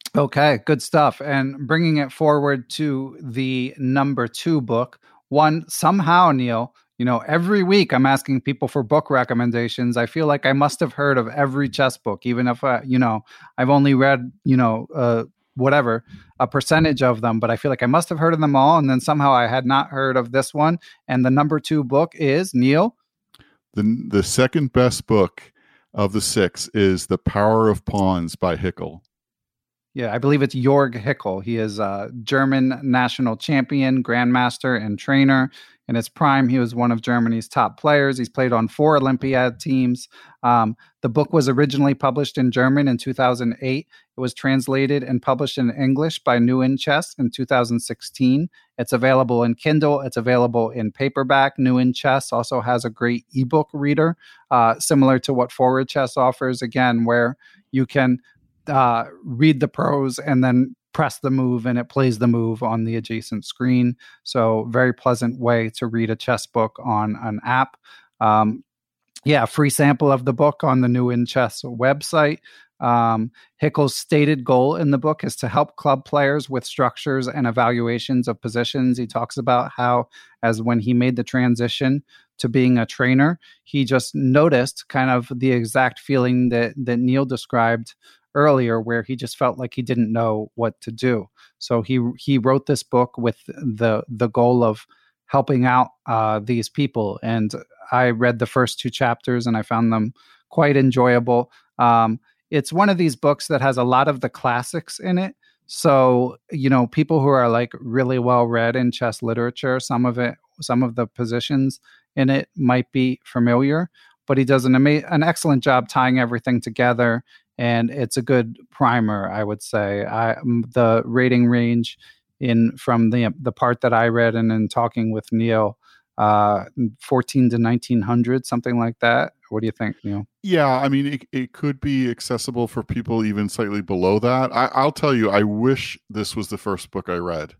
Okay, good stuff. And bringing it forward to the number two book, one somehow, Neil, you know, every week I'm asking people for book recommendations. I feel like I must have heard of every chess book, even if, I, you know, I've only read, you know, uh, whatever, a percentage of them, but I feel like I must have heard of them all. And then somehow I had not heard of this one. And the number two book is, Neil? The, the second best book of the six is The Power of Pawns by Hickel. Yeah, I believe it's Jörg Hickel. He is a German national champion, grandmaster, and trainer. In his prime, he was one of Germany's top players. He's played on four Olympiad teams. Um, the book was originally published in German in two thousand eight. It was translated and published in English by New In Chess in two thousand sixteen. It's available in Kindle. It's available in paperback. New In Chess also has a great ebook reader, uh, similar to what Forward Chess offers, again, where you can uh, read the prose and then press the move and it plays the move on the adjacent screen. So very pleasant way to read a chess book on an app. Um, yeah, free sample of the book on the New In Chess website. Um, Hickel's stated goal in the book is to help club players with structures and evaluations of positions. He talks about how, as when he made the transition to being a trainer, he just noticed kind of the exact feeling that, that Neil described earlier, where he just felt like he didn't know what to do. So he he wrote this book with the the goal of helping out uh, these people. And I read the first two chapters and I found them quite enjoyable. Um, it's one of these books that has a lot of the classics in it. So, you know, people who are like really well read in chess literature, some of it, some of the positions in it might be familiar, but he does an ama- an excellent job tying everything together. And it's a good primer, I would say. I, the rating range in from the the part that I read and in talking with Neil, uh, fourteen to nineteen hundred, something like that. What do you think, Neil? Yeah, I mean, it, it could be accessible for people even slightly below that. I, I'll tell you, I wish this was the first book I read.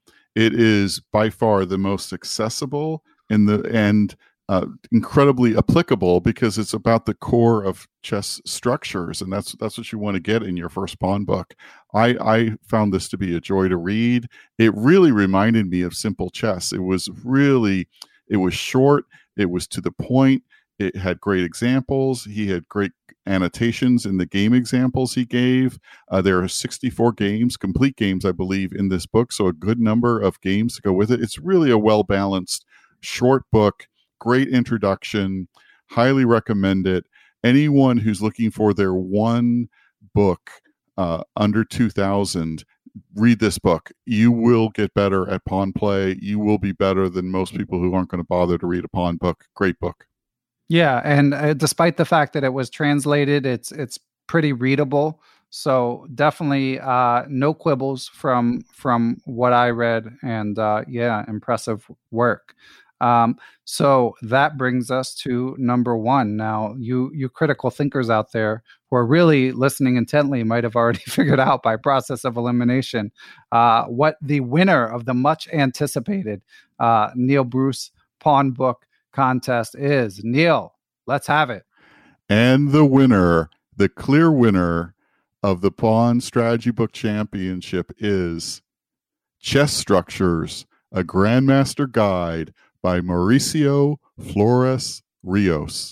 It is by far the most accessible in the and uh, incredibly applicable, because it's about the core of chess structures, and that's that's what you want to get in your first pawn book. I, I found this to be a joy to read. It really reminded me of Simple Chess. It was really, it was short, it was to the point, it had great examples, he had great annotations in the game examples he gave. Uh, there are sixty-four games, complete games, I believe, in this book, so a good number of games to go with it. It's really a well-balanced, short book, great introduction, highly recommend it. Anyone who's looking for their one book uh, under two thousand, read this book. You will get better at pawn play. You will be better than most people who aren't going to bother to read a pawn book. Great book. Yeah, and uh, despite the fact that it was translated, it's it's pretty readable. So definitely uh, no quibbles from from what I read, and uh, yeah, impressive work. Um, so that brings us to number one. Now, you you critical thinkers out there who are really listening intently might have already figured out by process of elimination uh, what the winner of the much anticipated uh, Neil Bruce Pawn Book contest is. Neil, let's have it. And the winner, the clear winner of the Pawn Strategy Book Championship is Chess Structures, a Grandmaster Guide by Mauricio Flores Rios.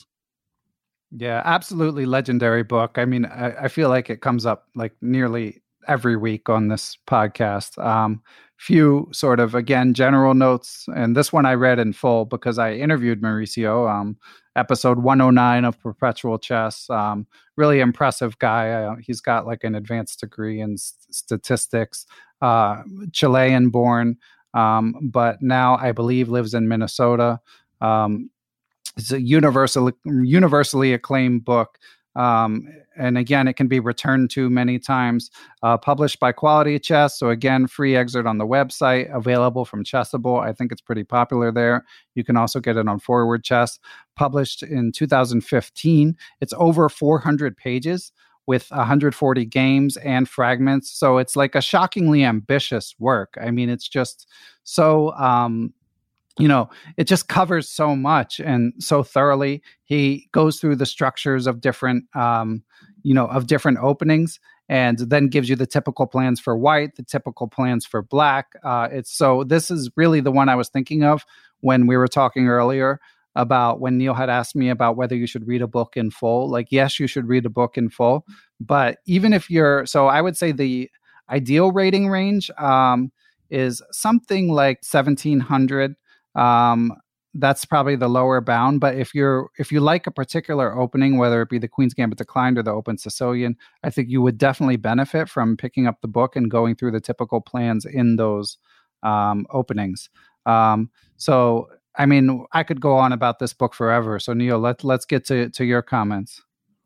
Yeah, absolutely legendary book. I mean, I, I feel like it comes up like nearly every week on this podcast. Um, few sort of, again, general notes. And this one I read in full because I interviewed Mauricio, um, episode one oh nine of Perpetual Chess. Um, really impressive guy. Uh, he's got like an advanced degree in st- statistics, uh, Chilean born. Um, but now I believe lives in Minnesota. Um, it's a universally universally acclaimed book. Um, and again, it can be returned to many times. Uh, published by Quality Chess. So again, free excerpt on the website, available from Chessable. I think it's pretty popular there. You can also get it on Forward Chess. Published in two thousand fifteen. It's over four hundred pages with one hundred forty games and fragments. So it's like a shockingly ambitious work. I mean, it's just so, um, you know, it just covers so much and so thoroughly. He goes through the structures of different, um, you know, of different openings. and then gives you the typical plans for white, the typical plans for black. Uh, it's so this is really the one I was thinking of when we were talking earlier about when Neil had asked me about whether you should read a book in full. Like, yes, you should read a book in full, but even if you're, so I would say the ideal rating range um, is something like seventeen hundred. Um, that's probably the lower bound. But if you're if you like a particular opening, whether it be the Queen's Gambit Declined or the Open Sicilian, I think you would definitely benefit from picking up the book and going through the typical plans in those um, openings. Um, so, I mean, I could go on about this book forever. So, Neil, let, let's get to, to your comments.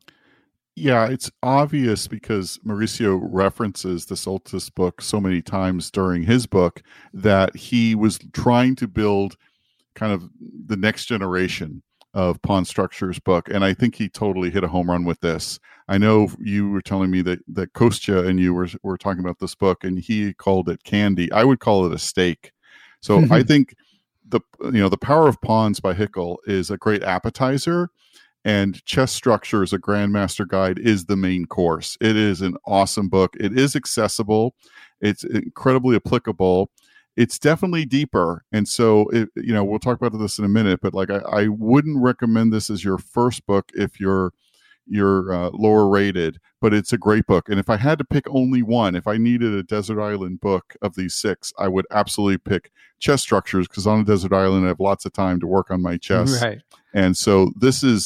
Yeah, it's obvious because Mauricio references the Soltis book so many times during his book that he was trying to build kind of the next generation of Pawn Structures book. And I think he totally hit a home run with this. I know you were telling me that, that Kostya and you were, were talking about this book and he called it candy. I would call it a steak. So I think the, you know, the Power of Pawns by Hickel is a great appetizer, and Chess Structures, a Grandmaster Guide, is the main course. It is an awesome book. It is accessible. It's incredibly applicable. It's definitely deeper. And so, it, you know, we'll talk about this in a minute, but like, I, I wouldn't recommend this as your first book if you're, you're uh, lower rated, but it's a great book. And if I had to pick only one, if I needed a Desert Island book of these six, I would absolutely pick Chess Structures, because on a desert island, I have lots of time to work on my chess. Right. And so this is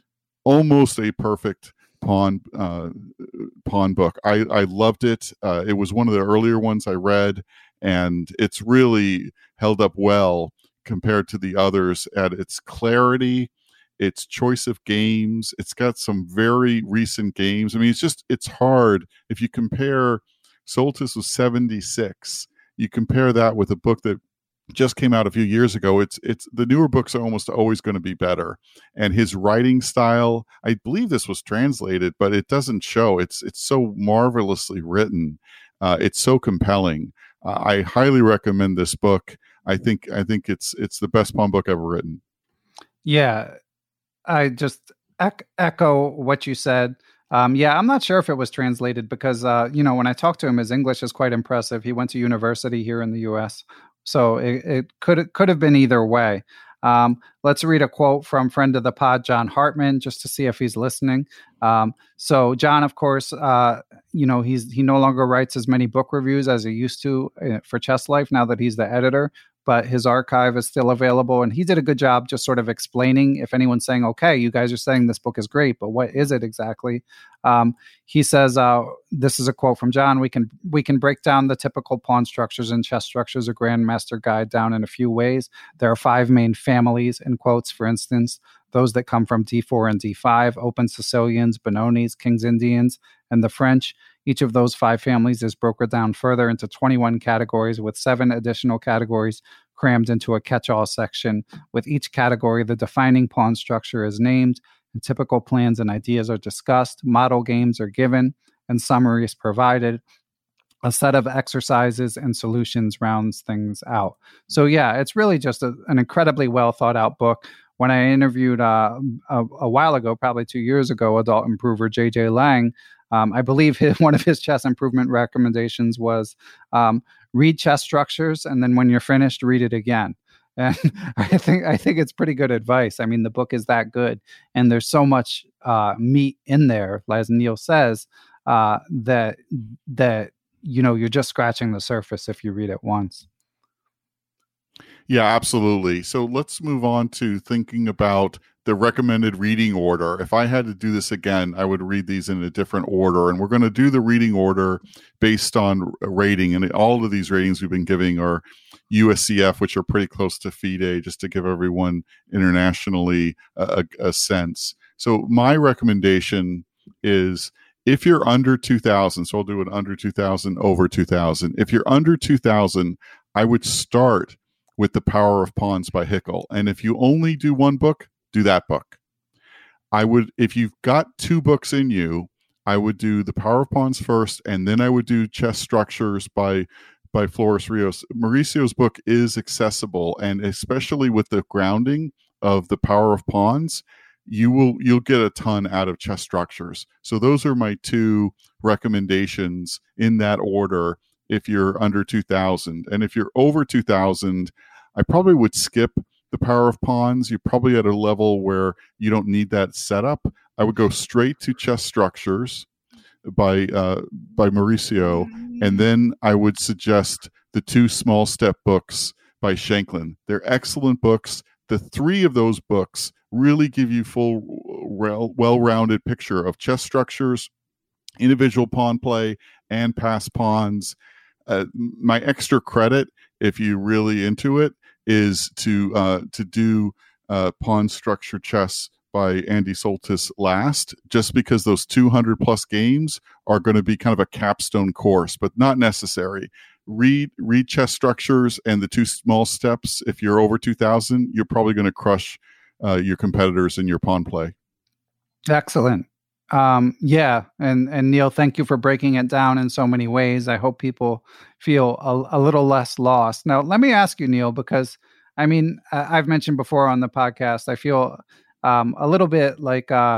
almost a perfect pawn uh, pawn book. I, I loved it. Uh, it was one of the earlier ones I read, and it's really held up well compared to the others at its clarity, its choice of games. It's got some very recent games. I mean, it's just, it's hard. If you compare, Soltis was seventy-six, you compare that with a book that just came out a few years ago, it's it's the newer books are almost always going to be better. And his writing style, I believe this was translated, but it doesn't show. It's it's so marvelously written. Uh, it's so compelling. Uh, I highly recommend this book. I think I think it's it's the best pawn book ever written. Yeah, I just ec- echo what you said. Um, yeah, I'm not sure if it was translated because, uh, you know, when I talked to him, his English is quite impressive. He went to university here in the U S, so it, it could it could have been either way. Um, let's read a quote from friend of the pod, John Hartman, just to see if he's listening. Um, so John, of course, uh, you know, he's he no longer writes as many book reviews as he used to uh, for Chess Life now that he's the editor, but his archive is still available. And he did a good job just sort of explaining, if anyone's saying, okay, you guys are saying this book is great, but what is it exactly? Um, he says, uh, this is a quote from John, we can we can break down the typical pawn structures and chess structures, a Grandmaster Guide, down in a few ways. There are five main families, in quotes, for instance, those that come from D four and D five, Open Sicilians, Bononis, King's Indians, and the French. Each of those five families is broken down further into twenty-one categories, with seven additional categories crammed into a catch-all section. With each category, the defining pawn structure is named, and typical plans and ideas are discussed, model games are given, and summaries provided. A set of exercises and solutions rounds things out. So yeah, it's really just a, an incredibly well thought out book. When I interviewed uh, a, a while ago, probably two years ago, adult improver J J Lang, um, I believe his, one of his chess improvement recommendations was um, read Chess Structures, and then when you're finished, read it again. And I think I think it's pretty good advice. I mean, the book is that good, and there's so much uh, meat in there, as Neil says, uh, that that you know you're just scratching the surface if you read it once. Yeah, absolutely. So let's move on to thinking about the recommended reading order. If I had to do this again, I would read these in a different order. And we're going to do the reading order based on rating. And all of these ratings we've been giving are U S C F, which are pretty close to FIDE, just to give everyone internationally a, a sense. So my recommendation is, if you're under two thousand, so I'll do an under two thousand, over two thousand. If you're under two thousand, I would start with The Power of Pawns by Hickel. And if you only do one book, do that book. I would, if you've got two books in you, I would do The Power of Pawns first, and then I would do Chess Structures by by Flores Rios. Mauricio's book is accessible, and especially with the grounding of The Power of Pawns, you will you'll get a ton out of Chess Structures. So those are my two recommendations in that order if you're under two thousand. And if you're over two thousand, I probably would skip the Power of Pawns. You're probably at a level where you don't need that setup. I would go straight to Chess Structures by uh, by Mauricio, and then I would suggest the two Small Step books by Shanklin. They're excellent books. The three of those books really give you full, well-rounded picture of chess structures, individual pawn play, and pass pawns. Uh, my extra credit, if you're really into it, is to uh, to do uh, Pawn Structure Chess by Andy Soltis last, just because those two hundred plus games are going to be kind of a capstone course, but not necessary. Read read Chess Structures and the two Small Steps. If you're over two thousand, you're probably going to crush uh, your competitors in your pawn play. Excellent. Um, yeah. And, and Neil, thank you for breaking it down in so many ways. I hope people feel a, a little less lost. Now, let me ask you, Neil, because I mean, I've mentioned before on the podcast, I feel um, a little bit like, uh,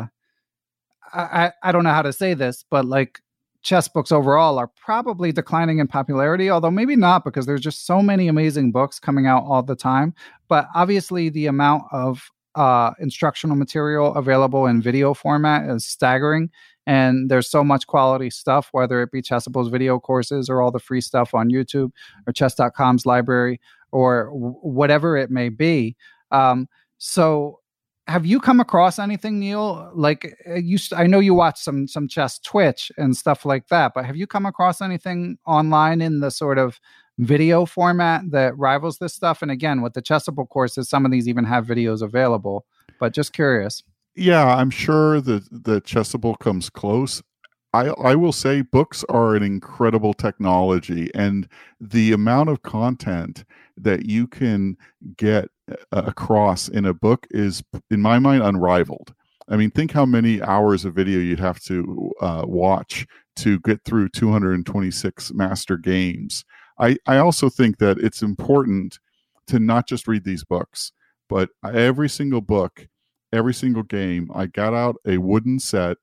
I, I don't know how to say this, but like chess books overall are probably declining in popularity, although maybe not, because there's just so many amazing books coming out all the time. But obviously the amount of uh, instructional material available in video format is staggering. And there's so much quality stuff, whether it be Chessable's video courses or all the free stuff on YouTube or chess dot com's library or w- whatever it may be. Um, so have you come across anything, Neil? Like you, I know you watch some some chess Twitch and stuff like that, but have you come across anything online in the sort of video format that rivals this stuff? And again, with the Chessable courses, some of these even have videos available, but just curious. Yeah, I'm sure that the Chessable comes close. I, I will say books are an incredible technology, and the amount of content that you can get across in a book is, in my mind, unrivaled. I mean, think how many hours of video you'd have to uh, watch to get through two hundred twenty-six master games. I, I also think that it's important to not just read these books, but every single book, every single game, I got out a wooden set.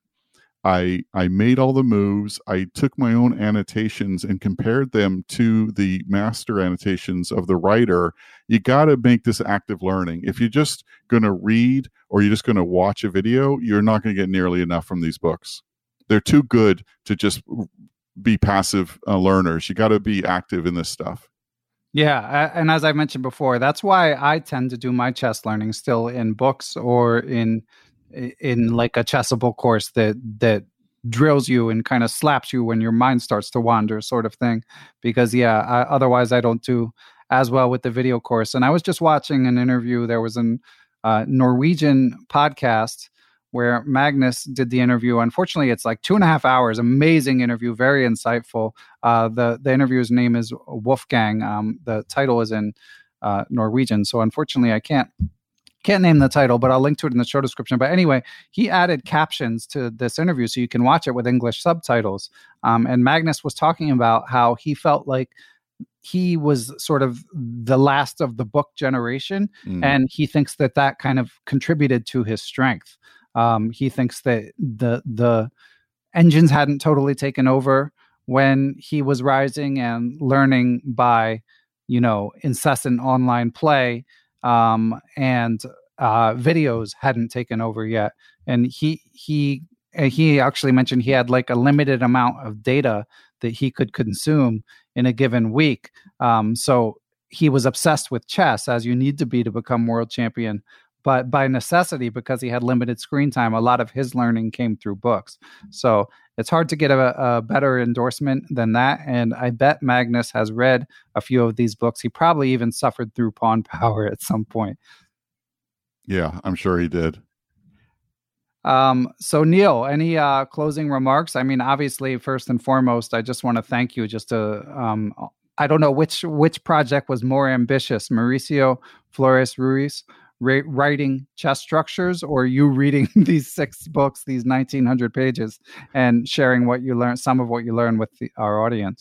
I I made all the moves. I took my own annotations and compared them to the master annotations of the writer. You got to make this active learning. If you're just going to read or you're just going to watch a video, you're not going to get nearly enough from these books. They're too good to just be passive uh, learners. You got to be active in this stuff. Yeah, and as I mentioned before, that's why I tend to do my chess learning still in books or in in like a Chessable course that that drills you and kind of slaps you when your mind starts to wander, sort of thing. Because yeah, I, otherwise I don't do as well with the video course. And I was just watching an interview. There was a uh, Norwegian podcast where Magnus did the interview. Unfortunately, it's like two and a half hours. Amazing interview, very insightful. Uh, the the interviewer's name is Wolfgang. Um, the title is in uh, Norwegian, so unfortunately, I can't can't name the title, but I'll link to it in the show description. But anyway, he added captions to this interview so you can watch it with English subtitles. Um, and Magnus was talking about how he felt like he was sort of the last of the book generation, mm. and he thinks that that kind of contributed to his strength. Um, he thinks that the the engines hadn't totally taken over when he was rising and learning by, you know, incessant online play, um, and uh, videos hadn't taken over yet. And he he he actually mentioned he had like a limited amount of data that he could consume in a given week. Um, so he was obsessed with chess, as you need to be to become world champion. But by necessity, because he had limited screen time, a lot of his learning came through books. So it's hard to get a, a better endorsement than that. And I bet Magnus has read a few of these books. He probably even suffered through Pawn Power at some point. Yeah, I'm sure he did. Um, so Neil, any uh, closing remarks? I mean, obviously, first and foremost, I just want to thank you. Just to, um, I don't know which which project was more ambitious, Mauricio Flores Ruiz writing Chess Structures, or you reading these six books, these nineteen hundred pages, and sharing what you learned, some of what you learned with the, our audience.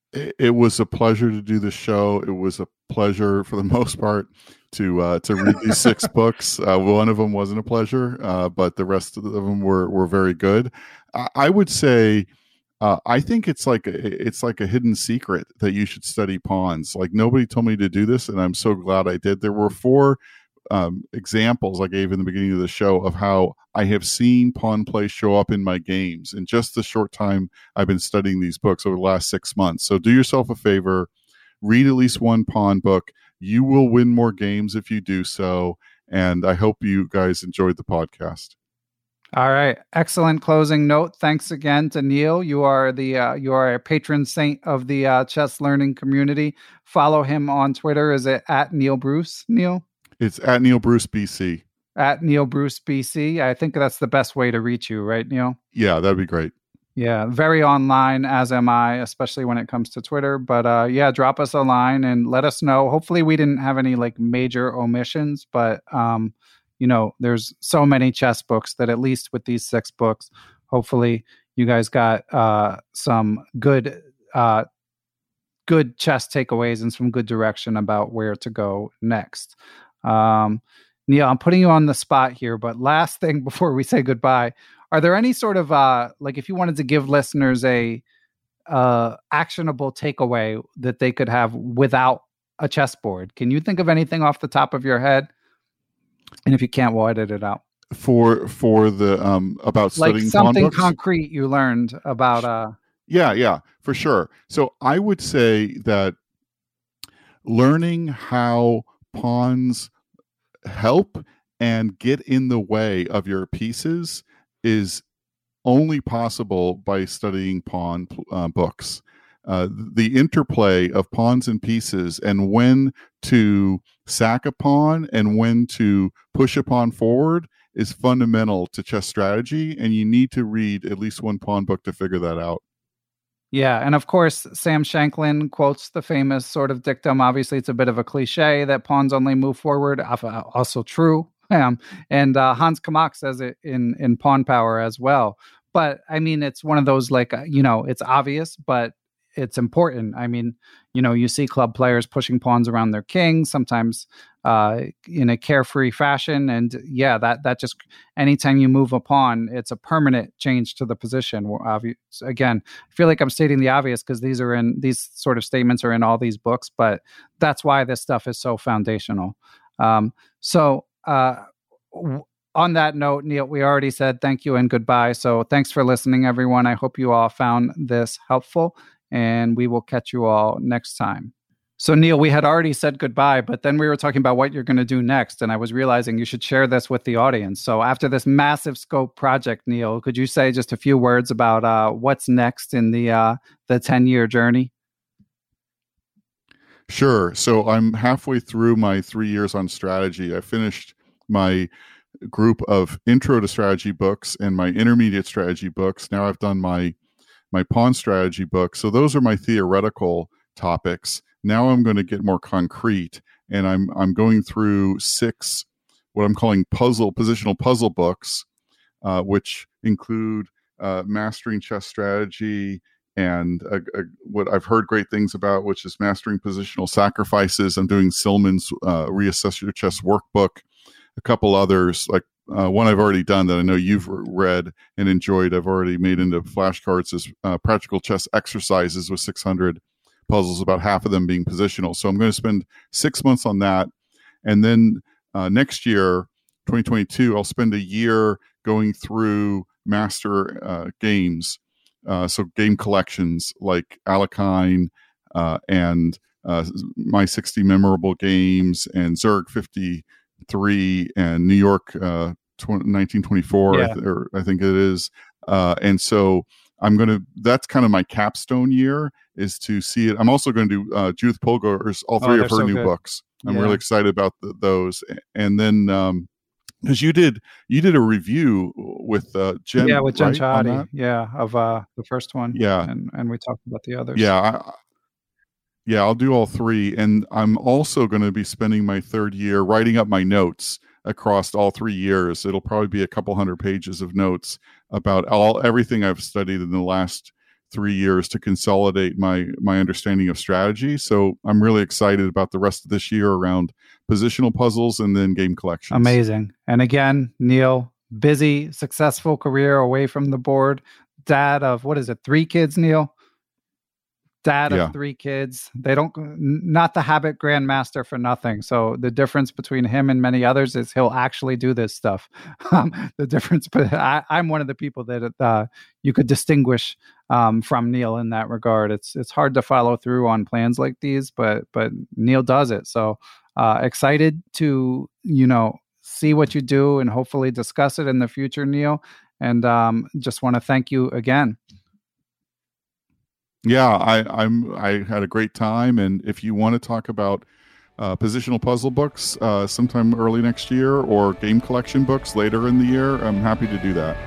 It, it was a pleasure to do the show. It was a pleasure, for the most part, to uh, to read these six books. Uh, one of them wasn't a pleasure, uh, but the rest of them were were very good. I, I would say, uh, I think it's like a, it's like a hidden secret that you should study pawns. Like, nobody told me to do this, and I'm so glad I did. There were four um, examples I gave in the beginning of the show of how I have seen pawn play show up in my games in just the short time I've been studying these books over the last six months. So do yourself a favor, read at least one pawn book. You will win more games if you do so. And I hope you guys enjoyed the podcast. All right. Excellent closing note. Thanks again to Neil. You are the uh, you are a patron saint of the uh, chess learning community. Follow him on Twitter. Is it at Neil Bruce, Neil? It's at Neil Bruce B C. At Neil Bruce B C. I think that's the best way to reach you, right, Neil? Yeah, that'd be great. Yeah, very online, as am I, especially when it comes to Twitter. But uh, yeah, drop us a line and let us know. Hopefully we didn't have any like major omissions, but um, you know, there's so many chess books that at least with these six books, hopefully you guys got uh, some good uh, good chess takeaways and some good direction about where to go next. Um, Neil, I'm putting you on the spot here, but last thing before we say goodbye, are there any sort of, uh, like if you wanted to give listeners a uh, actionable takeaway that they could have without a chessboard, can you think of anything off the top of your head? And if you can't, we'll edit it out. For for the, um, about like studying something pawn books? concrete you learned about. Uh... Yeah, yeah, for sure. So I would say that learning how pawns help and get in the way of your pieces is only possible by studying pawn uh, books. Uh, the interplay of pawns and pieces, and when to sack a pawn and when to push a pawn forward, is fundamental to chess strategy, and you need to read at least one pawn book to figure that out. Yeah, and of course, Sam Shanklin quotes the famous sort of dictum. Obviously, it's a bit of a cliche that pawns only move forward. Also true. Um, and uh, Hans Kamak says it in, in Pawn Power as well. But, I mean, it's one of those, like, uh, you know, it's obvious, but it's important. I mean, you know, you see club players pushing pawns around their king, sometimes uh, in a carefree fashion. And yeah, that that just, anytime you move a pawn, it's a permanent change to the position. Obvi- Again, I feel like I'm stating the obvious because these are in, these sort of statements are in all these books, but that's why this stuff is so foundational. Um, so uh, w- on that note, Neil, we already said thank you and goodbye. So thanks for listening, everyone. I hope you all found this helpful, and we will catch you all next time. So, Neil, we had already said goodbye, but then we were talking about what you're going to do next, and I was realizing you should share this with the audience. So after this massive scope project, Neil, could you say just a few words about uh, what's next in the uh, the ten-year journey? Sure. So I'm halfway through my three years on strategy. I finished my group of intro to strategy books and my intermediate strategy books. Now I've done my my pawn strategy book. So those are my theoretical topics. Now I'm going to get more concrete, and I'm I'm going through six what I'm calling puzzle positional puzzle books, uh, which include uh, Mastering Chess Strategy and uh, uh, what I've heard great things about, which is Mastering Positional Sacrifices. I'm doing Silman's uh, Reassess Your Chess Workbook. A couple others, like uh, one I've already done that I know you've read and enjoyed. I've already made into flashcards as uh, Practical Chess Exercises with six hundred puzzles, about half of them being positional. So I'm going to spend six months on that. And then uh, next year, twenty twenty-two, I'll spend a year going through master uh, games. Uh, so game collections like Alekhine uh, and uh, My sixty Memorable Games and Zurich fifty-three and New York uh, nineteen twenty-four, Yeah. I th- or I think it is. Uh, and so I'm going to, that's kind of my capstone year, is to see it. I'm also going to do uh, Judith Polgar's, all three Oh, of her they're so new good. books. I'm Yeah. really excited about the, those. And then, um, because you did, you did a review with uh, Jen, yeah, with Jen right, on Chadi, that? yeah, of uh, the first one. Yeah. And, and we talked about the others. Yeah, I, yeah, I'll do all three, and I'm also going to be spending my third year writing up my notes across all three years. It'll probably be a couple hundred pages of notes about all everything I've studied in the last three years to consolidate my my understanding of strategy. So I'm really excited about the rest of this year around positional puzzles and then game collections. Amazing. And again, Neil, busy, successful career away from the board. Dad of, what is it, three kids, Neil? Dad yeah. of three kids. They don't, not the habit grandmaster for nothing. So the difference between him and many others is he'll actually do this stuff. Um, the difference, but I, I'm one of the people that uh, you could distinguish um, from Neil in that regard. It's it's hard to follow through on plans like these, but but Neil does it. So uh, excited to, you know, see what you do and hopefully discuss it in the future, Neil. And um, just want to thank you again. Yeah, I, I'm. I had a great time, and if you want to talk about uh, positional puzzle books uh, sometime early next year or game collection books later in the year, I'm happy to do that.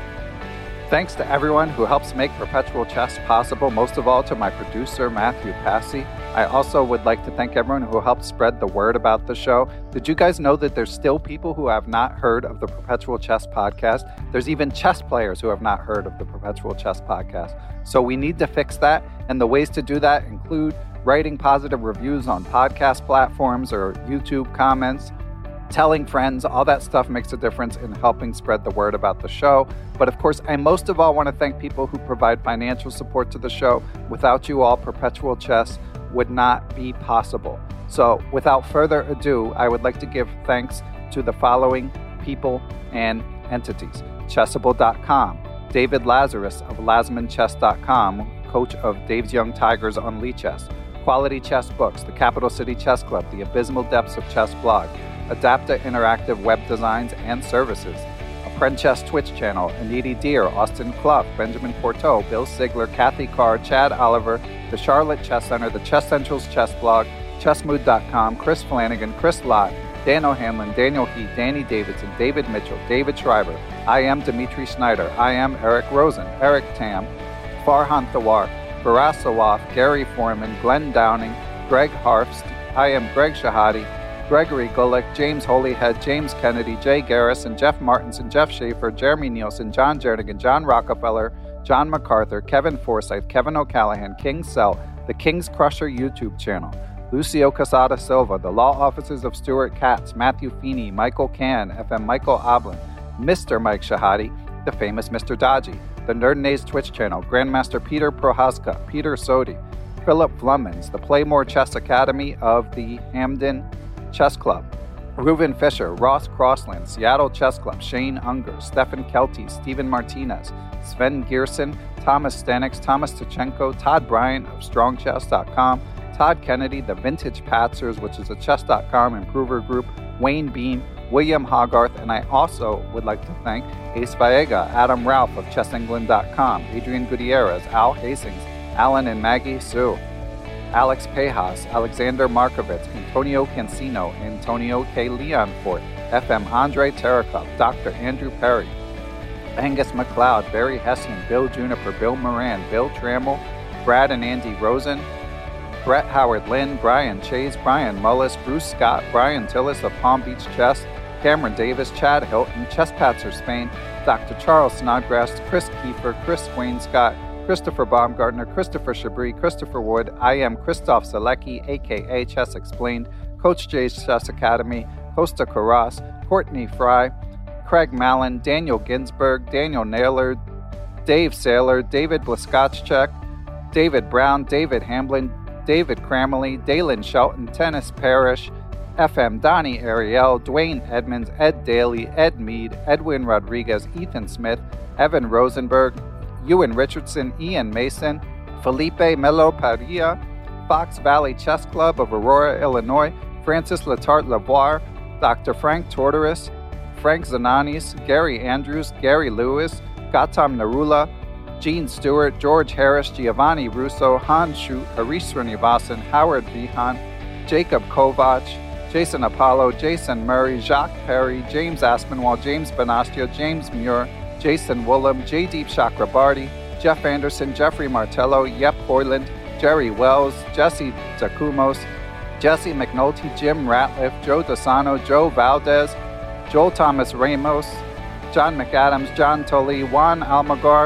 Thanks to everyone who helps make Perpetual Chess possible, most of all to my producer, Matthew Passy. I also would like to thank everyone who helped spread the word about the show. Did you guys know that there's still people who have not heard of the Perpetual Chess podcast? There's even chess players who have not heard of the Perpetual Chess podcast. So we need to fix that, and the ways to do that include writing positive reviews on podcast platforms or YouTube comments, telling friends. All that stuff makes a difference in helping spread the word about the show. But of course, I most of all want to thank people who provide financial support to the show. Without you all, Perpetual Chess would not be possible. So without further ado, I would like to give thanks to the following people and entities. Chessable dot com, David Lazarus of Lazman Chess dot com, coach of Dave's Young Tigers on Lichess. Quality Chess Books, the Capital City Chess Club, the Abysmal Depths of Chess blog, Adapta Interactive Web Designs and Services, Apprend Chess Twitch channel, Aniti Deer, Austin Clough, Benjamin Porteau, Bill Sigler, Kathy Carr, Chad Oliver, the Charlotte Chess Center, the Chess Central's Chess blog, Chessmood dot com, Chris Flanagan, Chris Lott, Dan O'Hanlon, Daniel Heath, Danny Davidson, David Mitchell, David Schreiber, I am Dimitri Schneider, I am Eric Rosen, Eric Tam, Farhan Thawar, Faraz Sawaf, Gary Foreman, Glenn Downing, Greg Harfst, I am Greg Shahadi, Gregory Gulick, James Holyhead, James Kennedy, Jay Garrison, Jeff Martinson, Jeff Schaefer, Jeremy Nielsen, John Jernigan, John Rockefeller, John MacArthur, Kevin Forsyth, Kevin O'Callahan, King Cell, the King's Crusher YouTube channel, Lucio Casada Silva, the Law Offices of Stuart Katz, Matthew Feeney, Michael Cann, F M Michael Oblin, Mister Mike Shahadi, the famous Mister Dodgy, the Nerdnaze Twitch channel, Grandmaster Peter Prohaska, Peter Sodi, Philip Flummins, the Playmore Chess Academy of the Hamden Chess Club, Reuven Fisher, Ross Crossland, Seattle Chess Club, Shane Unger, Stefan Kelty, Stephen Martinez, Sven Gierson, Thomas Stanix, Thomas Tachenko, Todd Bryant of strong chess dot com, Todd Kennedy, the Vintage Patzers, which is a chess dot com improver group, Wayne Beam, William Hogarth, and I also would like to thank Ace Vallega, Adam Ralph of chess england dot com, Adrian Gutierrez, Al Hastings, Alan and Maggie Sue, Alex Pejas, Alexander Markovitz, Antonio Cancino, Antonio K. Leonfort, F M Andre Terakov, Doctor Andrew Perry, Angus McLeod, Barry Hessian, Bill Juniper, Bill Moran, Bill Trammell, Brad and Andy Rosen, Brett Howard Lynn, Brian Chase, Brian Mullis, Bruce Scott, Brian Tillis of Palm Beach Chess, Cameron Davis, Chad Hilton, Chess Patzer Spain, Doctor Charles Snodgrass, Chris Kiefer, Chris Wayne Scott, Christopher Baumgartner, Christopher Chabris, Christopher Wood, I am Christoph Selecki, aka Chess Explained, Coach Jay's Chess Academy, Costa Carras, Courtney Fry, Craig Mallon, Daniel Ginsberg, Daniel Naylor, Dave Saylor, David Blaskotchek, David Brown, David Hamblin, David Cramley, Dalen Shelton, Tennis Parrish, F M Donnie Ariel, Dwayne Edmonds, Ed Daly, Ed Mead, Edwin Rodriguez, Ethan Smith, Evan Rosenberg, Ewan Richardson, Ian Mason, Felipe Melo Padilla, Fox Valley Chess Club of Aurora, Illinois, Francis Letarte Lavoie, Doctor Frank Tortoris, Frank Zananis, Gary Andrews, Gary Lewis, Gautam Narula, Gene Stewart, George Harris, Giovanni Russo, Han Shu, Harish Srinivasan, Howard Vihan, Jacob Kovac, Jason Apollo, Jason Murray, Jacques Perry, James Aspinwall, James Benastia, James Muir, Jason Woolham, Jaydeep Chakrabarty, Jeff Anderson, Jeffrey Martello, Yep Hoyland, Jerry Wells, Jesse Zakumos, Jesse McNulty, Jim Ratliff, Joe Dasano, Joe Valdez, Joel Thomas Ramos, John McAdams, John Tully, Juan Almagar,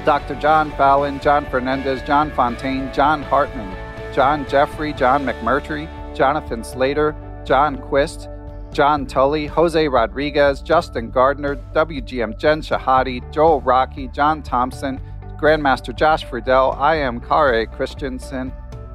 Doctor John Fallon, John Fernandez, John Fontaine, John Hartman, John Jeffrey, John McMurtry, Jonathan Slater, John Quist, John Tully, Jose Rodriguez, Justin Gardner, W G M Jen Shahadi, Joel Rocky, John Thompson, Grandmaster Josh Friedel, I am Kare Christensen,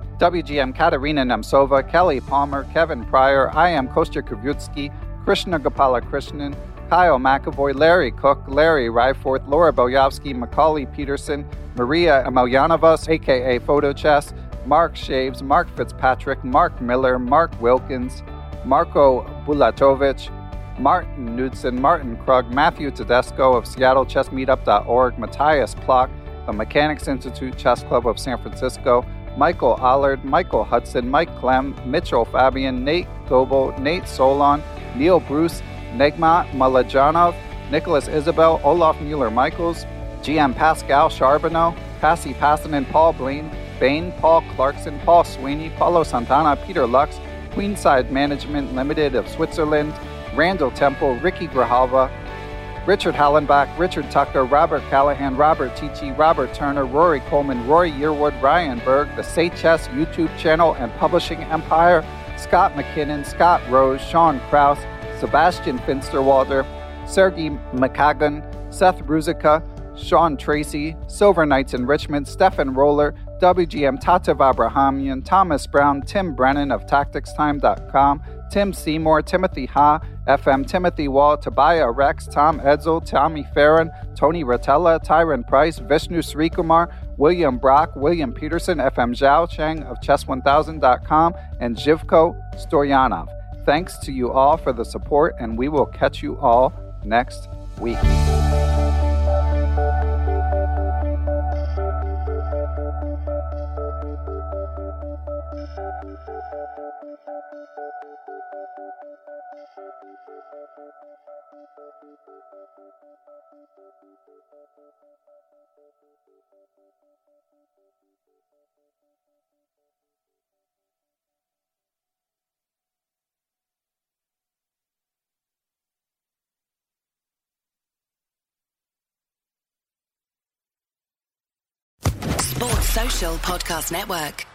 W G M Katerina Nemtsova, Kelly Palmer, Kevin Pryor, I am Kostya Kravitsky, Krishna Gopala Krishnan, Kyle McAvoy, Larry Cook, Larry Ryforth, Laura Boyovsky, Macaulay Peterson, Maria Emelianova, a k a. Photo Chess, Mark Shaves, Mark Fitzpatrick, Mark Miller, Mark Wilkins, Marco Bulatovic, Martin Knudsen, Martin Krug, Matthew Tedesco of Seattle Chess Meetup dot org, Matthias Plock, the Mechanics Institute Chess Club of San Francisco, Michael Allard, Michael Hudson, Mike Clem, Mitchell Fabian, Nate Goebel, Nate Solon, Neil Bruce, Negma Malajanov, Nicholas Isabel, Olaf Mueller-Michaels, G M Pascal Charbonneau, Passy Passanen, Paul Blaine, Bain, Paul Clarkson, Paul Sweeney, Paulo Santana, Peter Lux, Queenside Management Limited of Switzerland, Randall Temple, Ricky Grijalva, Richard Hallenbach, Richard Tucker, Robert Callahan, Robert Tichy, Robert Turner, Rory Coleman, Roy Yearwood, Ryan Berg, the Say Chess YouTube channel and publishing empire, Scott McKinnon, Scott Rose, Sean Krause, Sebastian Finsterwalder, Sergei McKagan, Seth Ruzica, Sean Tracy, Silver Knights in Richmond, Stefan Roller, W G M Tatev Abrahamian, Thomas Brown, Tim Brennan of Tactics Time dot com, Tim Seymour, Timothy Ha, F M Timothy Wall, Tobiah Rex, Tom Edsel, Tommy Farron, Tony Rotella, Tyron Price, Vishnu Srikumar, William Brock, William Peterson, F M Zhao Cheng of Chess one thousand dot com, and Zhivko Stoyanov. Thanks to you all for the support, and we will catch you all next week. Sports Social Podcast Network.